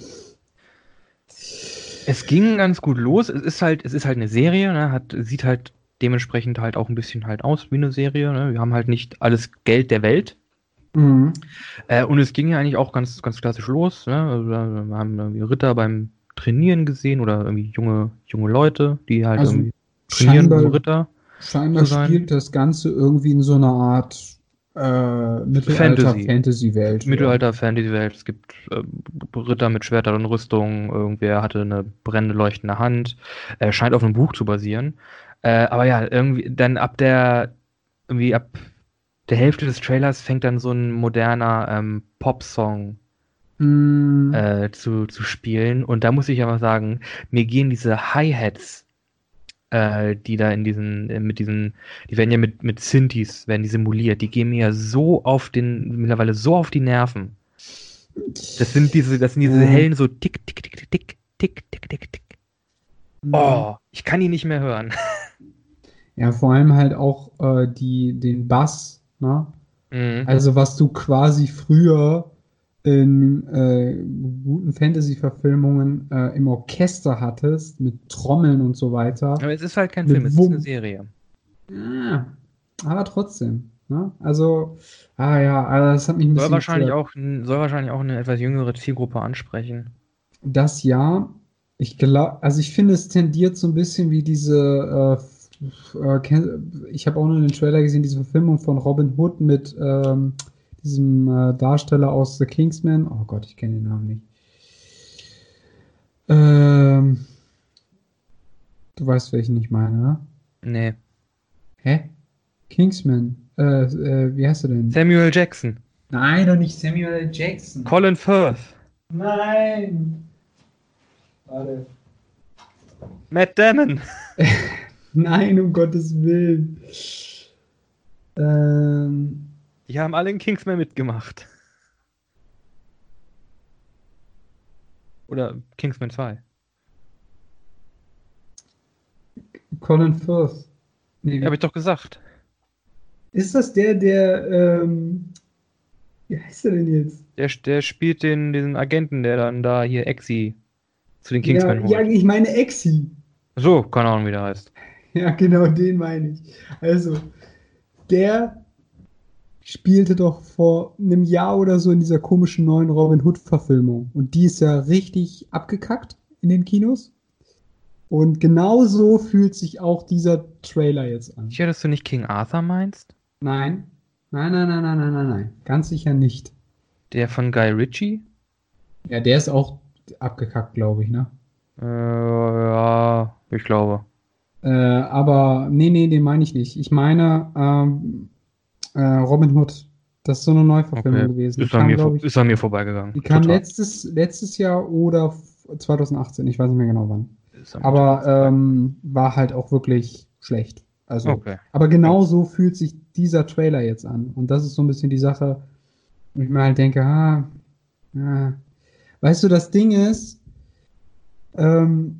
Es ging ganz gut los. Es ist halt, es ist halt eine Serie, ne? Hat, sieht halt dementsprechend halt auch ein bisschen halt aus wie eine Serie. Ne? Wir haben halt nicht alles Geld der Welt. Mhm. Äh, und es ging ja eigentlich auch ganz, ganz klassisch los. Ne? Also, wir haben irgendwie Ritter beim Trainieren gesehen oder irgendwie junge, junge Leute, die halt Also irgendwie trainieren, um scheinbar, Ritter scheinbar zu sein. spielt das Ganze irgendwie in so einer Art äh, Fantasy. Mittelalter-Fantasy-Welt. Ja. Mittelalter-Fantasy-Welt. Es gibt äh, Ritter mit Schwertern und Rüstung. Irgendwer hatte eine brennende, leuchtende Hand. Äh, scheint auf einem Buch zu basieren. Äh, aber ja, irgendwie dann ab der, irgendwie ab der Hälfte des Trailers fängt dann so ein moderner ähm, Pop-Song Mm, äh, zu, zu spielen. Und da muss ich aber sagen, mir gehen diese Hi-Hats, äh, die da in diesen, äh, mit diesen, die werden ja mit, mit Synthes, werden die simuliert, die gehen mir ja so auf den, mittlerweile so auf die Nerven. Das sind diese, das sind diese ja, hellen so tick, tick, tick, tick, tick, tick, tick, tick, tick. mm. Oh, ich kann die nicht mehr hören. Ja, vor allem halt auch äh, die, den Bass, ne? Mhm. Also was du quasi früher in äh, guten Fantasy-Verfilmungen äh, im Orchester hattest, mit Trommeln und so weiter, Aber es ist halt kein Film, mit es ist eine Wumm. Serie. Ja, aber trotzdem. Ne? Also, ah ja, also das hat mich ein Soll bisschen wahrscheinlich gestört. auch, soll wahrscheinlich auch eine etwas jüngere Zielgruppe ansprechen. Das Jahr, ich glaube, also ich finde, es tendiert so ein bisschen wie diese, äh, f- äh, kenn- ich habe auch nur den Trailer gesehen, diese Verfilmung von Robin Hood mit ähm, diesem äh, Darsteller aus The Kingsman. Oh Gott, ich kenne den Namen nicht. Ähm, du weißt, welchen ich meine, ne? Nee. Hä? Kingsman. Äh, äh, wie heißt er denn? Samuel Jackson. Nein, doch nicht Samuel L. Jackson. Colin Firth. Nein. Warte. Matt Damon. Nein, um Gottes Willen. Ähm, Die haben alle in Kingsman mitgemacht. Oder Kingsman zwei. Colin Firth. Nee, Ja, hab wie, ich doch gesagt. ist das der, der, ähm, wie heißt er denn jetzt? Der, der spielt den, den Agenten, der dann da hier Exi zu den Ja, Kingsmen ja, holt. ich meine Exi. So, keine Ahnung, wie der heißt. Ja, genau, den meine ich. Also, der spielte doch vor einem Jahr oder so in dieser komischen neuen Robin Hood-Verfilmung. Und die ist ja richtig abgekackt in den Kinos. Und genau so fühlt sich auch dieser Trailer jetzt an. Sicher, dass du nicht King Arthur meinst? Nein, nein, nein, nein, nein, nein, nein, nein. Ganz sicher nicht. Der von Guy Ritchie? Ja, der ist auch abgekackt, glaube ich, ne? Äh, ja, ich glaube. Äh, aber nee, nee, den meine ich nicht. Ich meine ähm, äh, Robin Hood. Das ist so eine Neuverfilmung Okay. gewesen. Die Ist an kam, mir, glaube vor- ich, ist an mir vorbeigegangen. die kam Total. letztes, letztes Jahr oder zwanzig achtzehn, ich weiß nicht mehr genau wann. Ist am Aber Tag. ähm, war halt auch wirklich schlecht. Also, Okay. aber genau so fühlt sich dieser Trailer jetzt an. Und das ist so ein bisschen die Sache, wo ich mir halt denke, ah, ja. Weißt du, das Ding ist, ähm,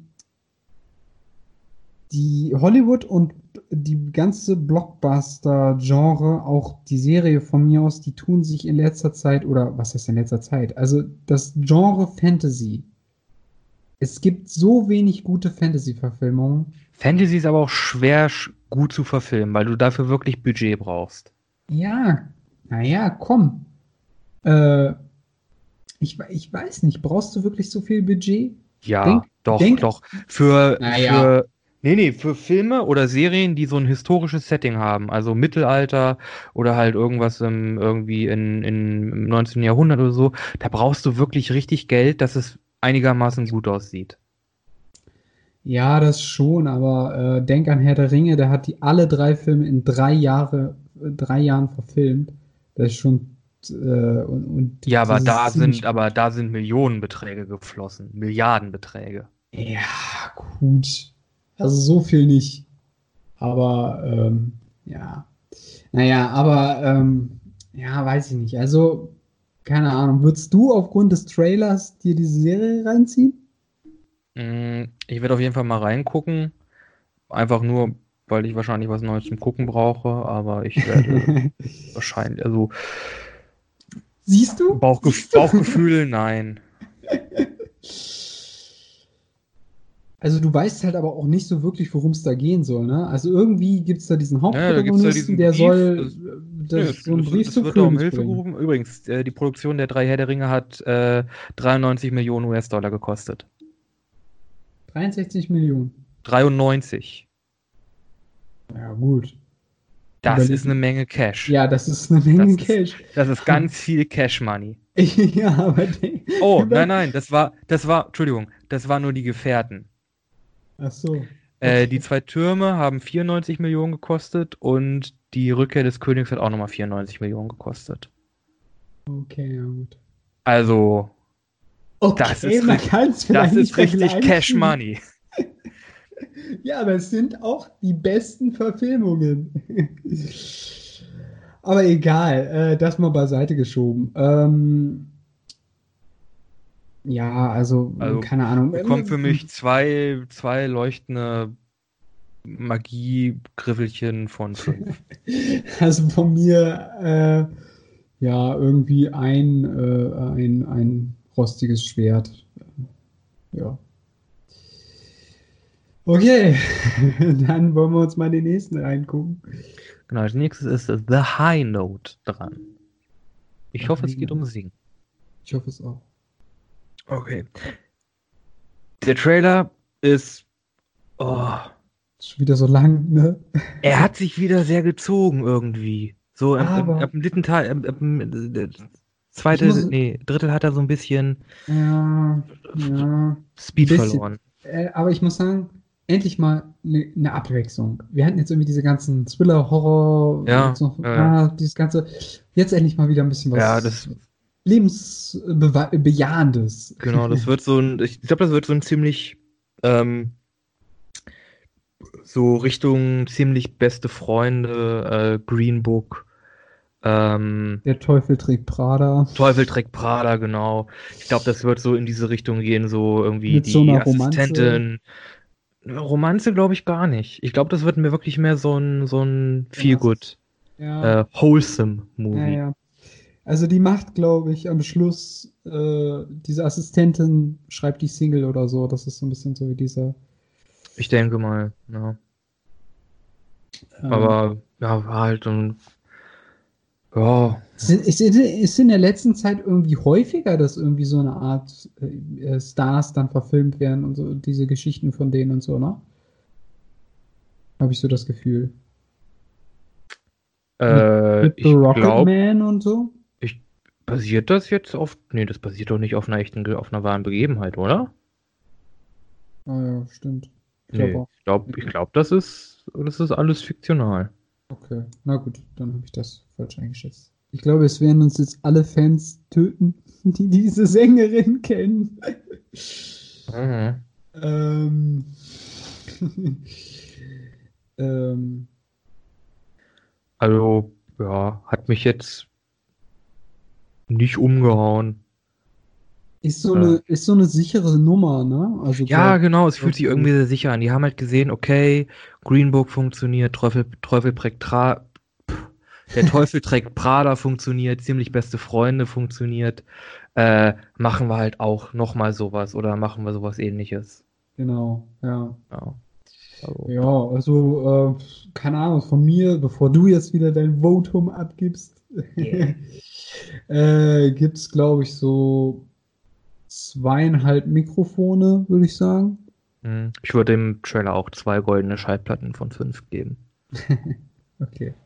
die Hollywood und die ganze Blockbuster-Genre, auch die Serie von mir aus, die tun sich in letzter Zeit, oder was heißt in letzter Zeit? Also das Genre Fantasy. Es gibt so wenig gute Fantasy-Verfilmungen. Fantasy ist aber auch schwer sch- gut zu verfilmen, weil du dafür wirklich Budget brauchst. Ja, naja, komm. Äh, ich, ich weiß nicht, brauchst du wirklich so viel Budget? Ja, Denk, doch, denk, doch. Für, naja, für, nee, nee, für Filme oder Serien, die so ein historisches Setting haben, also Mittelalter oder halt irgendwas im, irgendwie in, in, im neunzehnten. Jahrhundert oder so, da brauchst du wirklich richtig Geld, dass es einigermaßen gut aussieht. ja, das schon, aber äh, denk an Herr der Ringe, der hat die alle drei Filme in drei Jahre, äh, drei Jahren verfilmt. Das ist schon, äh, und, und Ja, aber das ist da sind, ziemlich aber gut. da sind Millionenbeträge geflossen, Milliardenbeträge. Ja, gut. Also so viel nicht. Aber ähm, ja. Naja, aber ähm, ja, weiß ich nicht. Also, keine Ahnung. Würdest du aufgrund des Trailers dir diese Serie reinziehen? Mm, Ich werde auf jeden Fall mal reingucken. Einfach nur, weil ich wahrscheinlich was Neues zum Gucken brauche, aber ich werde wahrscheinlich, also Siehst du? Bauchgef Siehst du? Bauchgefühl, nein. Also du weißt halt aber auch nicht so wirklich, worum es da gehen soll, ne? Also irgendwie gibt es da diesen Ja, da gibt es ja Hauptprotagonisten, diesen der Brief. soll Das, äh, nö, das, das, so einen das, Brief das zum wird da um König Hilfe bringen. gerufen. Übrigens, äh, die Produktion der drei Herr der Ringe hat äh, dreiundneunzig Millionen U S-Dollar gekostet. dreiundsechzig Millionen. dreiundneunzig. Ja, gut. Das ist Überleg. eine Menge Cash. Ja, das ist eine Menge Das ist, Cash. das ist ganz viel Cash Money. Ja, aber de- Oh, über. nein, nein, das war, das war, Entschuldigung, das waren nur die Gefährten. Ach so. Äh, die Okay. zwei Türme haben vierundneunzig Millionen gekostet und die Rückkehr des Königs hat auch nochmal vierundneunzig Millionen gekostet. Okay, ja gut. Also, das Okay, ist, man ri- kann es das vielleicht nicht ist richtig Cash vergleichen. Money. Ja, aber es sind auch die besten Verfilmungen. Aber egal, äh, das mal beiseite geschoben. Ähm, ja, also, Also keine Ahnung. bekommt für Ähm, mich zwei, zwei leuchtende Magie-Griffelchen von fünf. Also von mir, äh, ja, irgendwie ein, äh, ein, ein rostiges Schwert. Ja. Okay, dann wollen wir uns mal den nächsten reingucken. Genau, als nächstes ist The High Note dran. Ich hoffe, es geht um Singen. Ich hoffe es auch. Okay. Der Trailer ist. Oh, Ist schon wieder so lang, ne? er hat sich wieder sehr gezogen irgendwie. So, ab, ab, Aber ab dem dritten Teil, ab, ab dem äh, ich zweite, muss, nee, Drittel hat er so ein bisschen ja, ja, ein Speed bisschen. verloren. Äh, aber ich muss sagen, endlich mal eine ne Abwechslung. Wir hatten jetzt irgendwie diese ganzen Thriller, Horror, Ja, jetzt noch, äh, ah, dieses ganze, jetzt endlich mal wieder ein bisschen ja, was das, lebensbejahendes. genau, das wird so ein, ich glaube, das wird so ein ziemlich, ähm, so Richtung ziemlich beste Freunde, äh, Green Book, ähm, Der Teufel trägt Prada. Teufel trägt Prada, genau. Ich glaube, das wird so in diese Richtung gehen, so irgendwie Mit so einer die Romanze. Assistentin. Romanze glaube ich gar nicht. Ich glaube, das wird mir wirklich mehr so ein, so ein So was ist. Feel-Good, Ja, äh, wholesome ja, Movie. ja. Also die macht, glaube ich, am Schluss äh, diese Assistentin schreibt die Single oder so. Das ist so ein bisschen so wie dieser. Ich denke mal, ja. Ähm, Aber ja, war halt ein, ja, es ist, es ist ist in der letzten Zeit irgendwie häufiger, dass irgendwie so eine Art äh, Stars dann verfilmt werden und so diese Geschichten von denen und so, ne? Habe ich so das Gefühl. Mit, äh, mit The ich Rocket glaube, Man und so. ich basiert das jetzt auf, nee, das basiert doch nicht auf einer echten, Ge- auf einer wahren Begebenheit, oder? Ah ja, stimmt. Ich glaube Nee, auch. ich glaube, ich glaube, das ist, das ist alles fiktional. Okay, na gut, dann habe ich das falsch eingeschätzt. Ich glaube, es werden uns jetzt alle Fans töten, die diese Sängerin kennen. Mhm. Ähm, ähm, Also, ja, hat mich jetzt nicht umgehauen. ist so Äh, eine, ist so eine sichere Nummer, ne? Also ja, glaube genau, es fühlt sich ich. irgendwie sehr sicher an. Die haben halt gesehen, okay, Green Book funktioniert, Teufel, Teufel trägt Tra der Teufel trägt Prada funktioniert, ziemlich beste Freunde funktioniert. Äh, machen wir halt auch nochmal sowas oder machen wir sowas ähnliches. Genau, ja. Ja, also. Ja, also, äh, keine Ahnung, von mir, bevor du jetzt wieder dein Votum abgibst, Yeah. äh, gibt es, glaube ich, so zweieinhalb Mikrofone, würde ich sagen. Hm. Ich würde dem Trailer auch zwei goldene Schallplatten von fünf geben. Okay.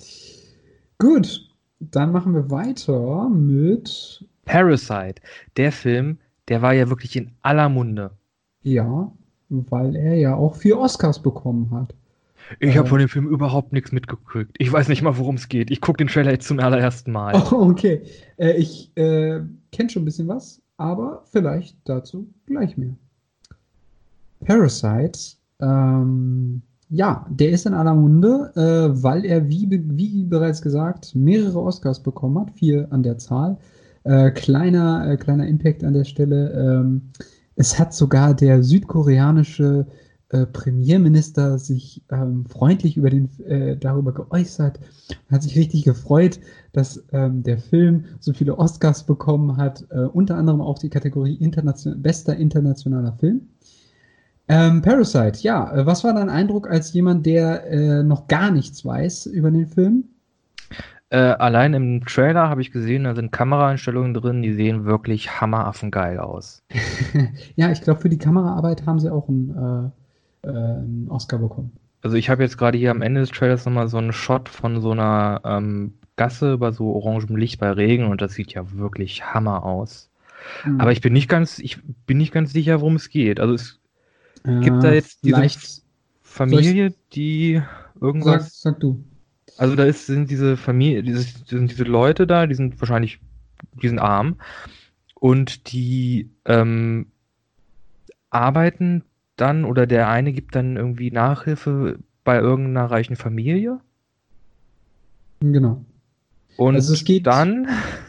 Gut, dann machen wir weiter mit, Parasite, der Film, der war ja wirklich in aller Munde. ja, weil er ja auch vier Oscars bekommen hat. Ich habe Äh, von dem Film überhaupt nichts mitgekriegt. Ich weiß nicht mal, worum es geht. Ich gucke den Trailer jetzt zum allerersten Mal. oh, okay. Äh, ich äh, kenne schon ein bisschen was, aber vielleicht dazu gleich mehr. Parasite, ähm, ja, der ist in aller Munde, äh, weil er, wie, wie bereits gesagt, mehrere Oscars bekommen hat, vier an der Zahl. Äh, kleiner, äh, kleiner Impact an der Stelle. Ähm, es hat sogar der südkoreanische äh, Premierminister sich ähm, freundlich über den, äh, darüber geäußert, hat sich richtig gefreut, dass ähm, der Film so viele Oscars bekommen hat, äh, unter anderem auch die Kategorie internation bester internationaler Film. Ähm, Parasite, ja. Äh, Was war dein Eindruck als jemand, der äh, noch gar nichts weiß über den Film? Äh, allein im Trailer habe ich gesehen, da sind Kameraeinstellungen drin, die sehen wirklich hammeraffengeil aus. Ja, ich glaube, für die Kameraarbeit haben sie auch einen, äh, äh, einen Oscar bekommen. Also ich habe jetzt gerade hier am Ende des Trailers nochmal so einen Shot von so einer ähm, Gasse bei so orangem Licht bei Regen und das sieht ja wirklich Hammer aus. Aber Hm. ich bin nicht ganz, ich bin nicht ganz sicher, worum es geht. Also es gibt da Äh, jetzt diese F- vielleicht, soll ich, Familie, die sag, irgendwas, sag du. also da ist, sind diese Familie, dieses, sind diese Leute da, die sind wahrscheinlich, die sind arm und die ähm, arbeiten dann oder der eine gibt dann irgendwie Nachhilfe bei irgendeiner reichen Familie Genau. Also es und geht, dann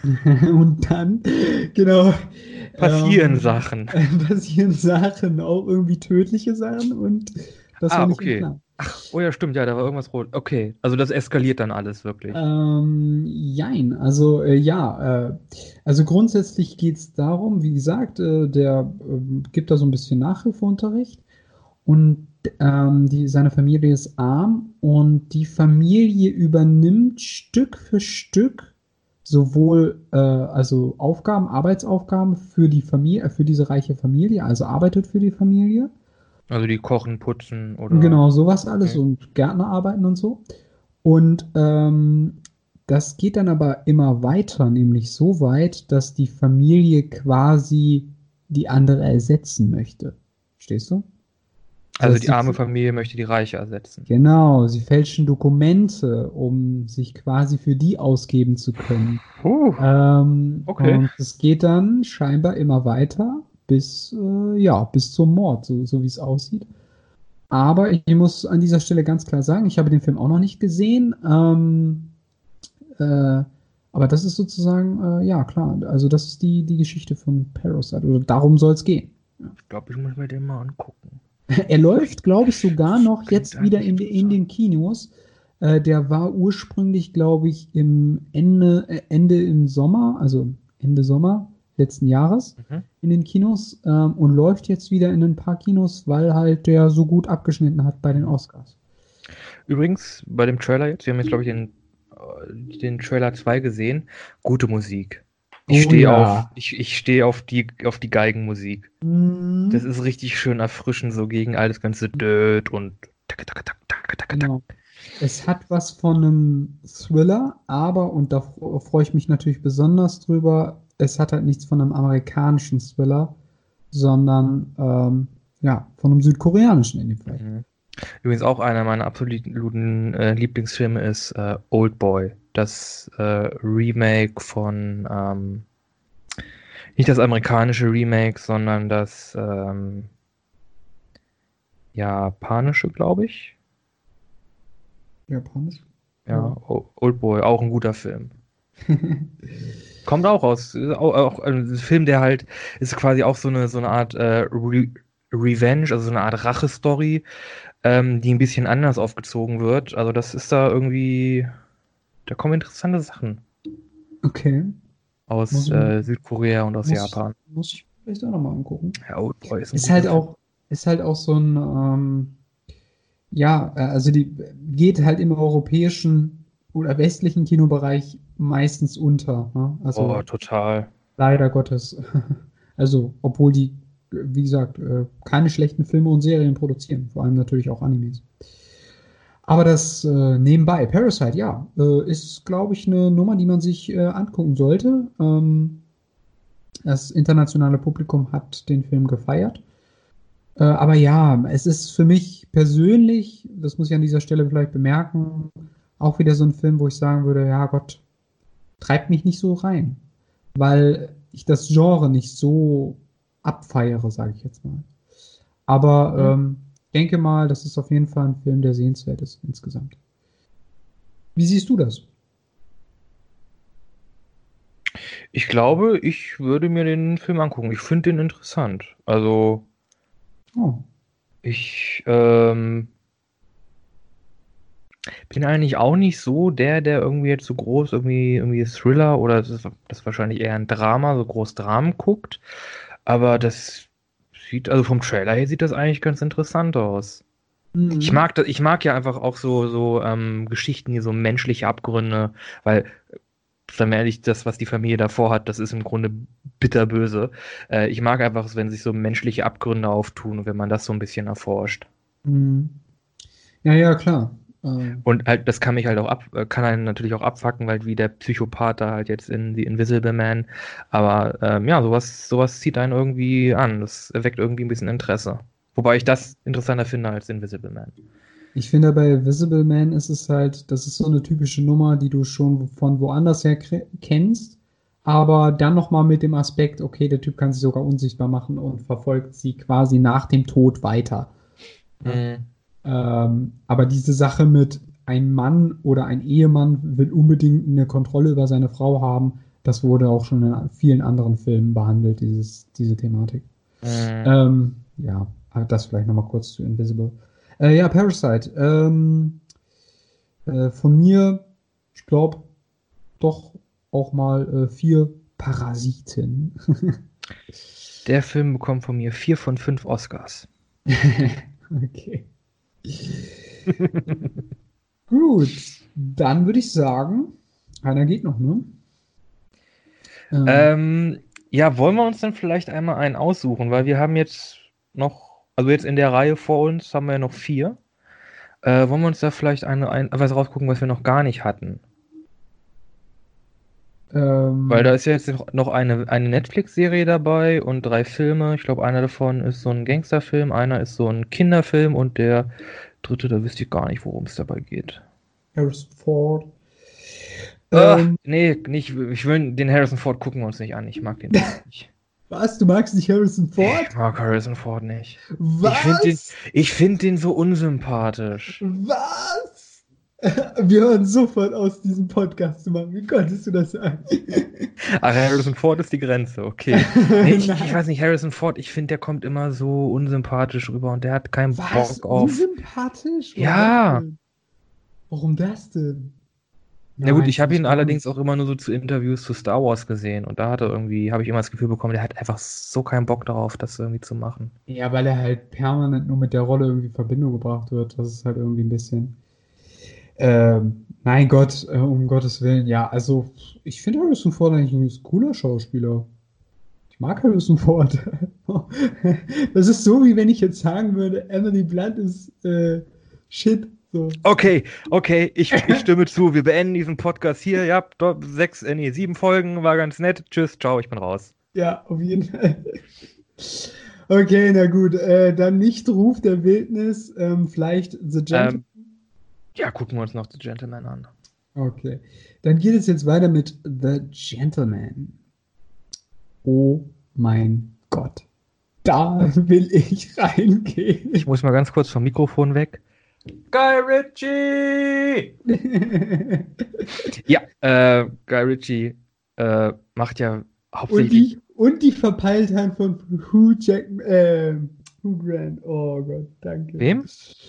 und dann, genau, passieren ähm, Sachen. äh, passieren Sachen, auch irgendwie tödliche Sachen und das war Ah, nicht im okay. Plan. Ach, oh ja, stimmt, ja, da war irgendwas rot. Okay, also das eskaliert dann alles wirklich. Ähm, jein, also äh, ja, äh, also grundsätzlich geht es darum, wie gesagt, äh, der ähm, gibt da so ein bisschen Nachhilfeunterricht und ähm, die, seine Familie ist arm und die Familie übernimmt Stück für Stück sowohl äh, also Aufgaben, Arbeitsaufgaben für die Familie, äh, für diese reiche Familie, also arbeitet für die Familie. Also die kochen, putzen oder. Genau, sowas alles Okay. und Gärtnerarbeiten und so. Und ähm, das geht dann aber immer weiter, nämlich so weit, dass die Familie quasi die andere ersetzen möchte. Verstehst du? Das Also heißt, die arme sie, Familie möchte die Reiche ersetzen. genau, sie fälschen Dokumente, um sich quasi für die ausgeben zu können. Puh, Ähm, okay. und es geht dann scheinbar immer weiter bis, äh, ja, bis zum Mord, so, so wie es aussieht. Aber ich muss an dieser Stelle ganz klar sagen, ich habe den Film auch noch nicht gesehen. Ähm, äh, aber das ist sozusagen, äh, ja klar, also das ist die, die Geschichte von Parasite. Oder darum soll es gehen. Ich glaube, ich muss mir den mal angucken. Er läuft, glaube ich, sogar Das noch klingt jetzt wieder eigentlich in, in interessant. den Kinos. Äh, der war ursprünglich, glaube ich, im Ende, äh, Ende im Sommer, also Ende Sommer letzten Jahres Mhm. in den Kinos ähm, und läuft jetzt wieder in ein paar Kinos, weil halt der so gut abgeschnitten hat bei den Mhm. Oscars. Übrigens, bei dem Trailer jetzt, wir haben jetzt, glaube ich, den, äh, den Trailer zwei gesehen. Gute Musik. Ich Oh stehe auf, ja. ich, ich stehe auf die, auf die Geigenmusik. Das Mhm. ist richtig schön erfrischend, so gegen all das ganze Död und tak, tak, tak, tak, tak, tak. Genau. Es hat was von einem Thriller, aber, und da fro- freue ich mich natürlich besonders drüber, es hat halt nichts von einem amerikanischen Thriller, sondern ähm, ja, von einem südkoreanischen in dem Fall. Mhm. Übrigens auch einer meiner absoluten äh, Lieblingsfilme ist äh, Old Boy. Das äh, Remake von, ähm, Nicht das amerikanische Remake, sondern das ähm, japanische, glaube ich. Japanisch? Ja, O- Oldboy, auch ein guter Film. Kommt auch aus, ist auch, auch ein Film, der halt, ist quasi auch so eine, so eine Art äh, Re Revenge, also so eine Art Rache-Story, ähm, die ein bisschen anders aufgezogen wird. Also das ist da irgendwie, da kommen interessante Sachen Okay. Muss aus ich, äh, Südkorea und aus muss, Japan. muss ich vielleicht auch nochmal angucken. Ja, Oldboy ist ein Ist guter halt Film. auch, ist halt auch so ein, ähm, ja, äh, also die geht halt im europäischen oder westlichen Kinobereich meistens unter. Ne? Oh, Also total. leider Gottes. Also, obwohl die, wie gesagt, äh, keine schlechten Filme und Serien produzieren, vor allem natürlich auch Animes. Aber das äh, nebenbei, Parasite, ja, äh, ist, glaube ich, eine Nummer, die man sich äh, angucken sollte. Ähm, das internationale Publikum hat den Film gefeiert. Äh, aber ja, es ist für mich persönlich, das muss ich an dieser Stelle vielleicht bemerken, auch wieder so ein Film, wo ich sagen würde, ja Gott, treibt mich nicht so rein, weil ich das Genre nicht so abfeiere, sage ich jetzt mal. Aber Hm. ähm, denke mal, das ist auf jeden Fall ein Film, der sehenswert ist insgesamt. Wie siehst du das? Ich glaube, ich würde mir den Film angucken. Ich finde den interessant. Also, Oh. ich ähm, bin eigentlich auch nicht so der, der irgendwie jetzt so groß irgendwie, irgendwie Thriller oder das ist, das ist wahrscheinlich eher ein Drama, so groß Dramen guckt. Aber das sieht, also vom Trailer her sieht das eigentlich ganz interessant aus. Ich Mhm. mag das, ich mag ja einfach auch so, so ähm, Geschichten, die so menschliche Abgründe, weil, seien wir ehrlich, das, was die Familie davor hat, das ist im Grunde bitterböse. Äh, ich mag einfach, wenn sich so menschliche Abgründe auftun und wenn man das so ein bisschen erforscht. Mhm. Ja, ja, klar. Ähm, Und halt, das kann mich halt auch ab, äh, kann einen natürlich auch abfacken, weil wie der Psychopath da halt jetzt in The Invisible Man. Aber ähm, ja, sowas, sowas zieht einen irgendwie an. Das erweckt irgendwie ein bisschen Interesse. Wobei ich das interessanter finde als Invisible Man. Ich finde bei Visible Man ist es halt, das ist so eine typische Nummer, die du schon von woanders her kre- kennst, aber dann nochmal mit dem Aspekt, okay, der Typ kann sich sogar unsichtbar machen und verfolgt sie quasi nach dem Tod weiter. Ja. Mhm. Ähm, aber diese Sache mit ein Mann oder ein Ehemann will unbedingt eine Kontrolle über seine Frau haben, das wurde auch schon in vielen anderen Filmen behandelt, dieses, diese Thematik. Mhm. Ähm, ja, aber das vielleicht nochmal kurz zu Invisible. Äh, ja, Parasite. Ähm, äh, von mir, ich glaube, doch auch mal äh, vier Parasiten. Der Film bekommt von mir vier von fünf Oscars. Okay. Gut, dann würde ich sagen, einer geht noch, ne? Ähm, Ähm, ja, wollen wir uns dann vielleicht einmal einen aussuchen, weil wir haben jetzt noch, also jetzt in der Reihe vor uns haben wir ja noch vier. Äh, wollen wir uns da vielleicht eine, ein, was rausgucken, was wir noch gar nicht hatten? Weil da ähm, ist ja jetzt noch eine, eine Netflix-Serie dabei und drei Filme. Ich glaube, einer davon ist so ein Gangsterfilm, einer ist so ein Kinderfilm und der dritte, da wüsste ich gar nicht, worum es dabei geht. Harrison Ford. Ach, Ähm, nee, nicht, ich will den Harrison Ford gucken wir uns nicht an. Ich mag den wirklich nicht. was? Du magst nicht Harrison Ich Ford? mag Harrison Ford nicht. Ich finde den, Was? ich finde den so unsympathisch. Was? Wir hören sofort aus, diesem Podcast zu machen. Wie konntest du das sagen? Ach, Harrison Ford ist die Grenze, okay. Nee, ich, ich Nein. weiß nicht, Harrison Ford, ich finde, der kommt immer so unsympathisch rüber und der hat keinen Was? Bock auf. Unsympathisch? Warum Ja. denn? Warum das denn? Na gut, Nein, ich finde habe ich ihn gar allerdings nicht. auch immer nur so zu Interviews zu Star Wars gesehen und da hat er irgendwie, habe ich immer das Gefühl bekommen, der hat einfach so keinen Bock darauf, das irgendwie zu machen. Ja, weil er halt permanent nur mit der Rolle irgendwie in Verbindung gebracht wird. Das ist halt irgendwie ein bisschen. Ähm, mein Gott, äh, um Gottes Willen, ja, also ich finde Harrison Ford eigentlich ein cooler Schauspieler. Ich mag Harrison Ford. Das ist so, wie wenn ich jetzt sagen würde, Emily Blunt ist äh, Shit. So. Okay, okay, ich, ich stimme zu. Wir beenden diesen Podcast hier. Ja, do- sechs, äh, nee, sieben Folgen, war ganz nett. Tschüss, ciao, ich bin raus. Ja, auf jeden Fall. Okay, na gut. Äh, dann nicht Ruf der Wildnis, ähm, vielleicht The Gentleman. Ähm, ja, gucken wir uns noch The Gentleman an. Okay. Dann geht es jetzt weiter mit The Gentleman. oh mein Gott, da will ich reingehen. Ich muss mal ganz kurz vom Mikrofon weg. Guy Ritchie! Ja, äh, Guy Ritchie äh, macht ja Und hauptsächlich. die, und die Verpeiltheit von Hugh Jack, äh, Hugh Grant. Oh Gott, danke. Wem?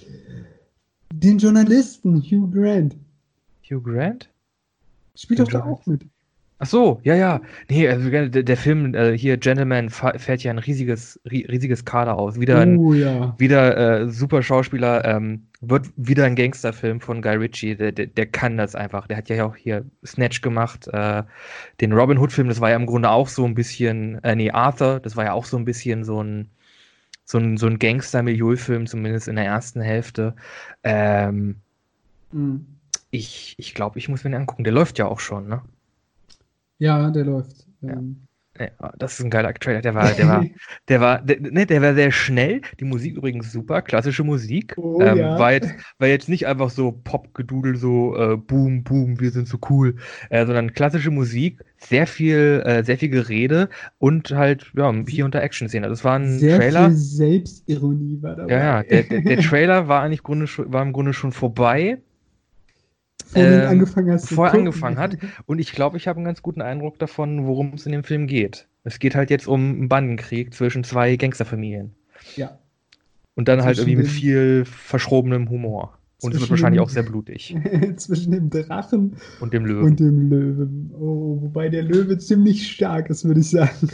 Den Journalisten Hugh Grant. Hugh Grant? Spielt Den doch da Journalisten? auch mit. Ach so, ja, ja. Nee, also der, der Film äh, hier, Gentleman, fa- fährt ja ein riesiges, ri riesiges Kader aus. Wieder ein, Oh ja. wieder äh, super Schauspieler, ähm, wird wieder ein Gangsterfilm von Guy Ritchie. Der, der, der kann das einfach. Der hat ja auch hier Snatch gemacht. Äh, den Robin Hood-Film, das war ja im Grunde auch so ein bisschen, äh, nee, Arthur, das war ja auch so ein bisschen so ein, so ein, so ein Gangster-Milieu-Film, zumindest in der ersten Hälfte. Ähm, Mhm. ich ich glaube, ich muss mir den angucken. Der läuft ja auch schon, ne? Ja, der läuft. Ja. Ähm, Ja, das ist ein geiler Trailer. Der war, der war, der war, der, ne, der war sehr schnell. Die Musik übrigens super, klassische Musik. Oh Ähm, ja. war jetzt, war jetzt nicht einfach so Pop-Gedudel, so äh, Boom, Boom, wir sind so cool, äh, sondern klassische Musik, sehr viel, äh, sehr viel Gerede und halt, ja, hier unter Action-Szene. Das war ein Sehr Trailer. viel Selbstironie war dabei. Ja, ja, der, der, der Trailer war eigentlich Grunde schon, war im Grunde schon vorbei, Bevor du ihn ähm, angefangen hast zu bevor er gucken. angefangen hat. Und ich glaube, ich habe einen ganz guten Eindruck davon, worum es in dem Film geht. Es geht halt jetzt um einen Bandenkrieg zwischen zwei Gangsterfamilien. Ja. Und dann halt Zwischen irgendwie mit den- viel verschrobenem Humor. Und es wird zwischen wahrscheinlich dem- auch sehr blutig. Zwischen dem Drachen Und dem Löwen. und dem Löwen. Oh, wobei der Löwe ziemlich stark ist, würde ich sagen.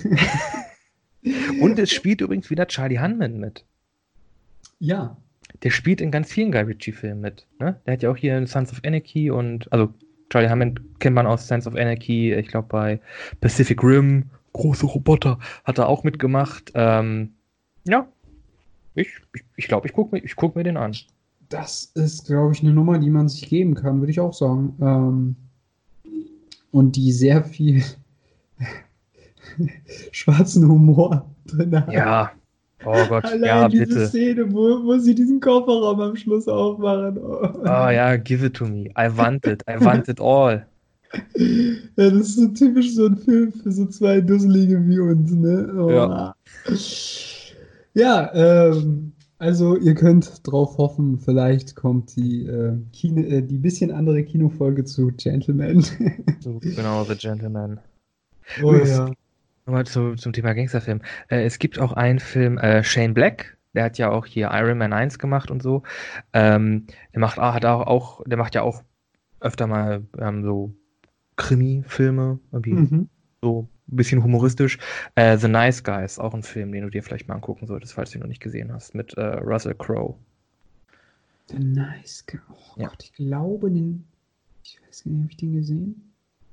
Und es spielt übrigens wieder Charlie Hunman mit. Ja. Der spielt in ganz vielen Guy Ritchie-Filmen mit. Ne? Der hat ja auch hier in Sons of Anarchy und, also Charlie Hunman kennt man aus Sons of Anarchy, ich glaube bei Pacific Rim, große Roboter, hat er auch mitgemacht. Ähm, ja, ich glaube, ich, ich, glaub, ich gucke mir, ich guck mir den an. Das ist, glaube ich, eine Nummer, die man sich geben kann, würde ich auch sagen. Ähm, und die sehr viel schwarzen Humor drin hat. Ja, oh Gott, Allein ja, diese bitte. Szene, wo, wo sie diesen Kofferraum am Schluss aufmachen. Oh. Oh ja, give it to me. I want it. I want it all. Ja, das ist so typisch so ein Film für so zwei Dusselige wie uns, ne? Oh. Ja. Ja, ähm, also ihr könnt drauf hoffen, vielleicht kommt die, äh, Kino, äh, die bisschen andere Kinofolge zu Gentleman. So, genau, The Gentleman. Oh Übrigens, ja. nochmal zu, zum Thema Gangsterfilm. Äh, es gibt auch einen Film, äh, Shane Black, der hat ja auch hier Iron Man eins gemacht und so. Ähm, der macht, ah, hat auch, auch, der macht ja auch öfter mal ähm, so Krimi-Filme, irgendwie Mhm. so ein bisschen humoristisch. Äh, The Nice Guys, auch ein Film, den du dir vielleicht mal angucken solltest, falls du ihn noch nicht gesehen hast, mit äh, Russell Crowe. The Nice Guy. Oh Ja. Gott, ich glaube, den. Ich weiß gar nicht, habe ich den gesehen?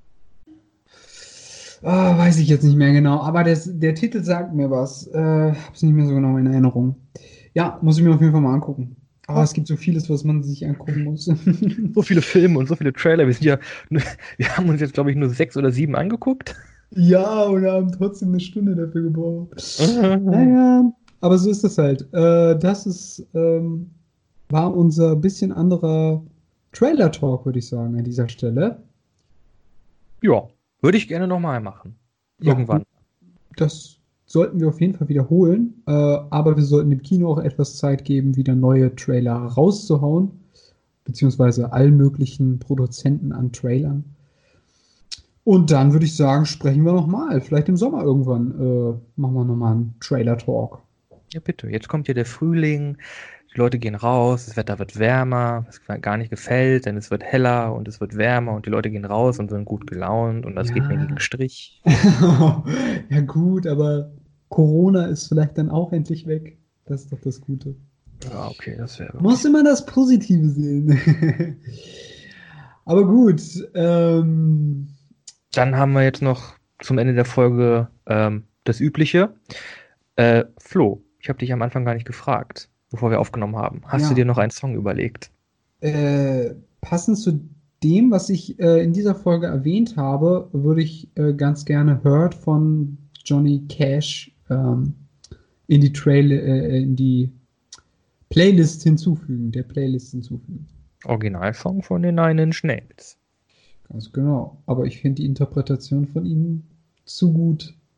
Ah, weiß ich jetzt nicht mehr genau, aber das, der Titel sagt mir was. Äh, hab's nicht mehr so genau in Erinnerung. Ja, muss ich mir auf jeden Fall mal angucken. Aber es gibt so vieles, was man sich angucken muss. So viele Filme und so viele Trailer. Wir sind ja, wir haben uns jetzt, glaube ich, nur sechs oder sieben angeguckt. Ja, und haben trotzdem eine Stunde dafür gebraucht. Naja, aber so ist das halt. Äh, das ist, ähm, war unser bisschen anderer Trailer-Talk, würde ich sagen, an dieser Stelle. Ja, würde ich gerne nochmal machen. Ja, Irgendwann. das sollten wir auf jeden Fall wiederholen. Äh, aber wir sollten dem Kino auch etwas Zeit geben, wieder neue Trailer rauszuhauen. Beziehungsweise allen möglichen Produzenten an Trailern. Und dann würde ich sagen, sprechen wir nochmal. Vielleicht im Sommer irgendwann äh, machen wir nochmal einen Trailer-Talk. Ja, bitte. Jetzt kommt ja der Frühling. Die Leute gehen raus, das Wetter wird wärmer, was mir gar nicht gefällt, denn es wird heller und es wird wärmer und die Leute gehen raus und sind gut gelaunt und das Ja. geht mir gegen den Strich. Ja gut, aber Corona ist vielleicht dann auch endlich weg. Das ist doch das Gute. Ja, okay, das wäre Man muss immer das Positive sehen. Aber gut, ähm, Dann haben wir jetzt noch zum Ende der Folge ähm, das Übliche. Äh, Flo, ich habe dich am Anfang gar nicht gefragt, bevor wir aufgenommen haben. Hast Ja. du dir noch einen Song überlegt? äh, passend zu dem, was ich äh, in dieser Folge erwähnt habe, würde ich äh, ganz gerne Hurt von Johnny Cash ähm, in die Trail, äh, in die Playlist hinzufügen, der Playlist hinzufügen. Originalsong von den Nine Inch Nails. Ganz genau. Aber ich finde die Interpretation von ihm zu gut,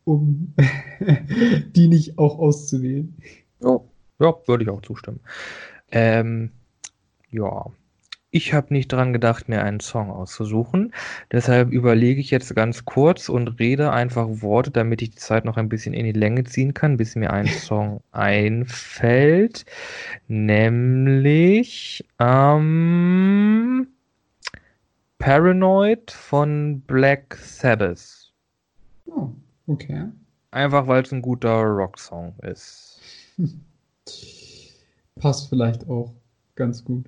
um die nicht auch auszuwählen. Ja, ja, würde ich auch zustimmen. Ähm, ja, ich habe nicht dran gedacht, mir einen Song auszusuchen. Deshalb überlege ich jetzt ganz kurz und rede einfach Worte, damit ich die Zeit noch ein bisschen in die Länge ziehen kann, bis mir ein Song einfällt. Nämlich ähm, Paranoid von Black Sabbath. Oh, okay. Einfach weil es ein guter Rocksong ist. Passt vielleicht auch ganz gut.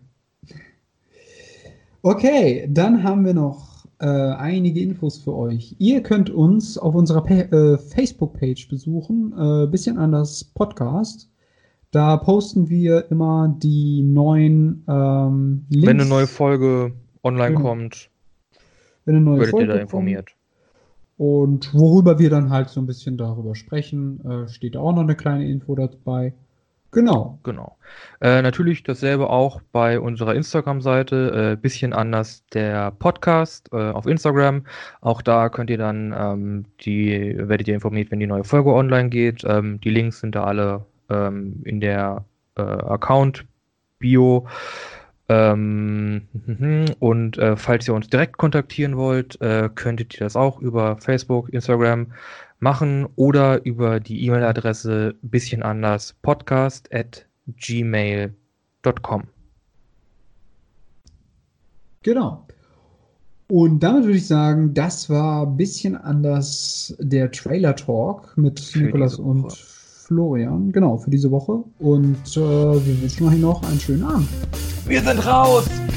Okay, dann haben wir noch äh, einige Infos für euch. Ihr könnt uns auf unserer pa- äh, Facebook-Page besuchen, äh, bisschen anders Podcast. Da posten wir immer die neuen ähm, Links. Wenn eine neue Folge online Genau. kommt, Wenn eine neue werdet Folge ihr da kommt. informiert. Und worüber wir dann halt so ein bisschen darüber sprechen, äh, steht auch noch eine kleine Info dabei. Genau. Genau. Äh, natürlich dasselbe auch bei unserer Instagram-Seite, äh, bisschen anders der Podcast äh, auf Instagram. Auch da könnt ihr dann ähm, die, werdet ihr informiert, wenn die neue Folge online geht. Ähm, die Links sind da alle ähm, in der äh, Account-Bio. Ähm, und äh, falls ihr uns direkt kontaktieren wollt, äh, könntet ihr das auch über Facebook, Instagram machen oder über die E-Mail-Adresse bisschen anders podcast at gmail dot com. Genau. Und damit würde ich sagen, das war ein bisschen anders der Trailer-Talk mit Für Nikolas diese und Woche. Florian. Genau, für diese Woche. Und äh, wir wünschen euch noch einen schönen Abend. Wir sind raus!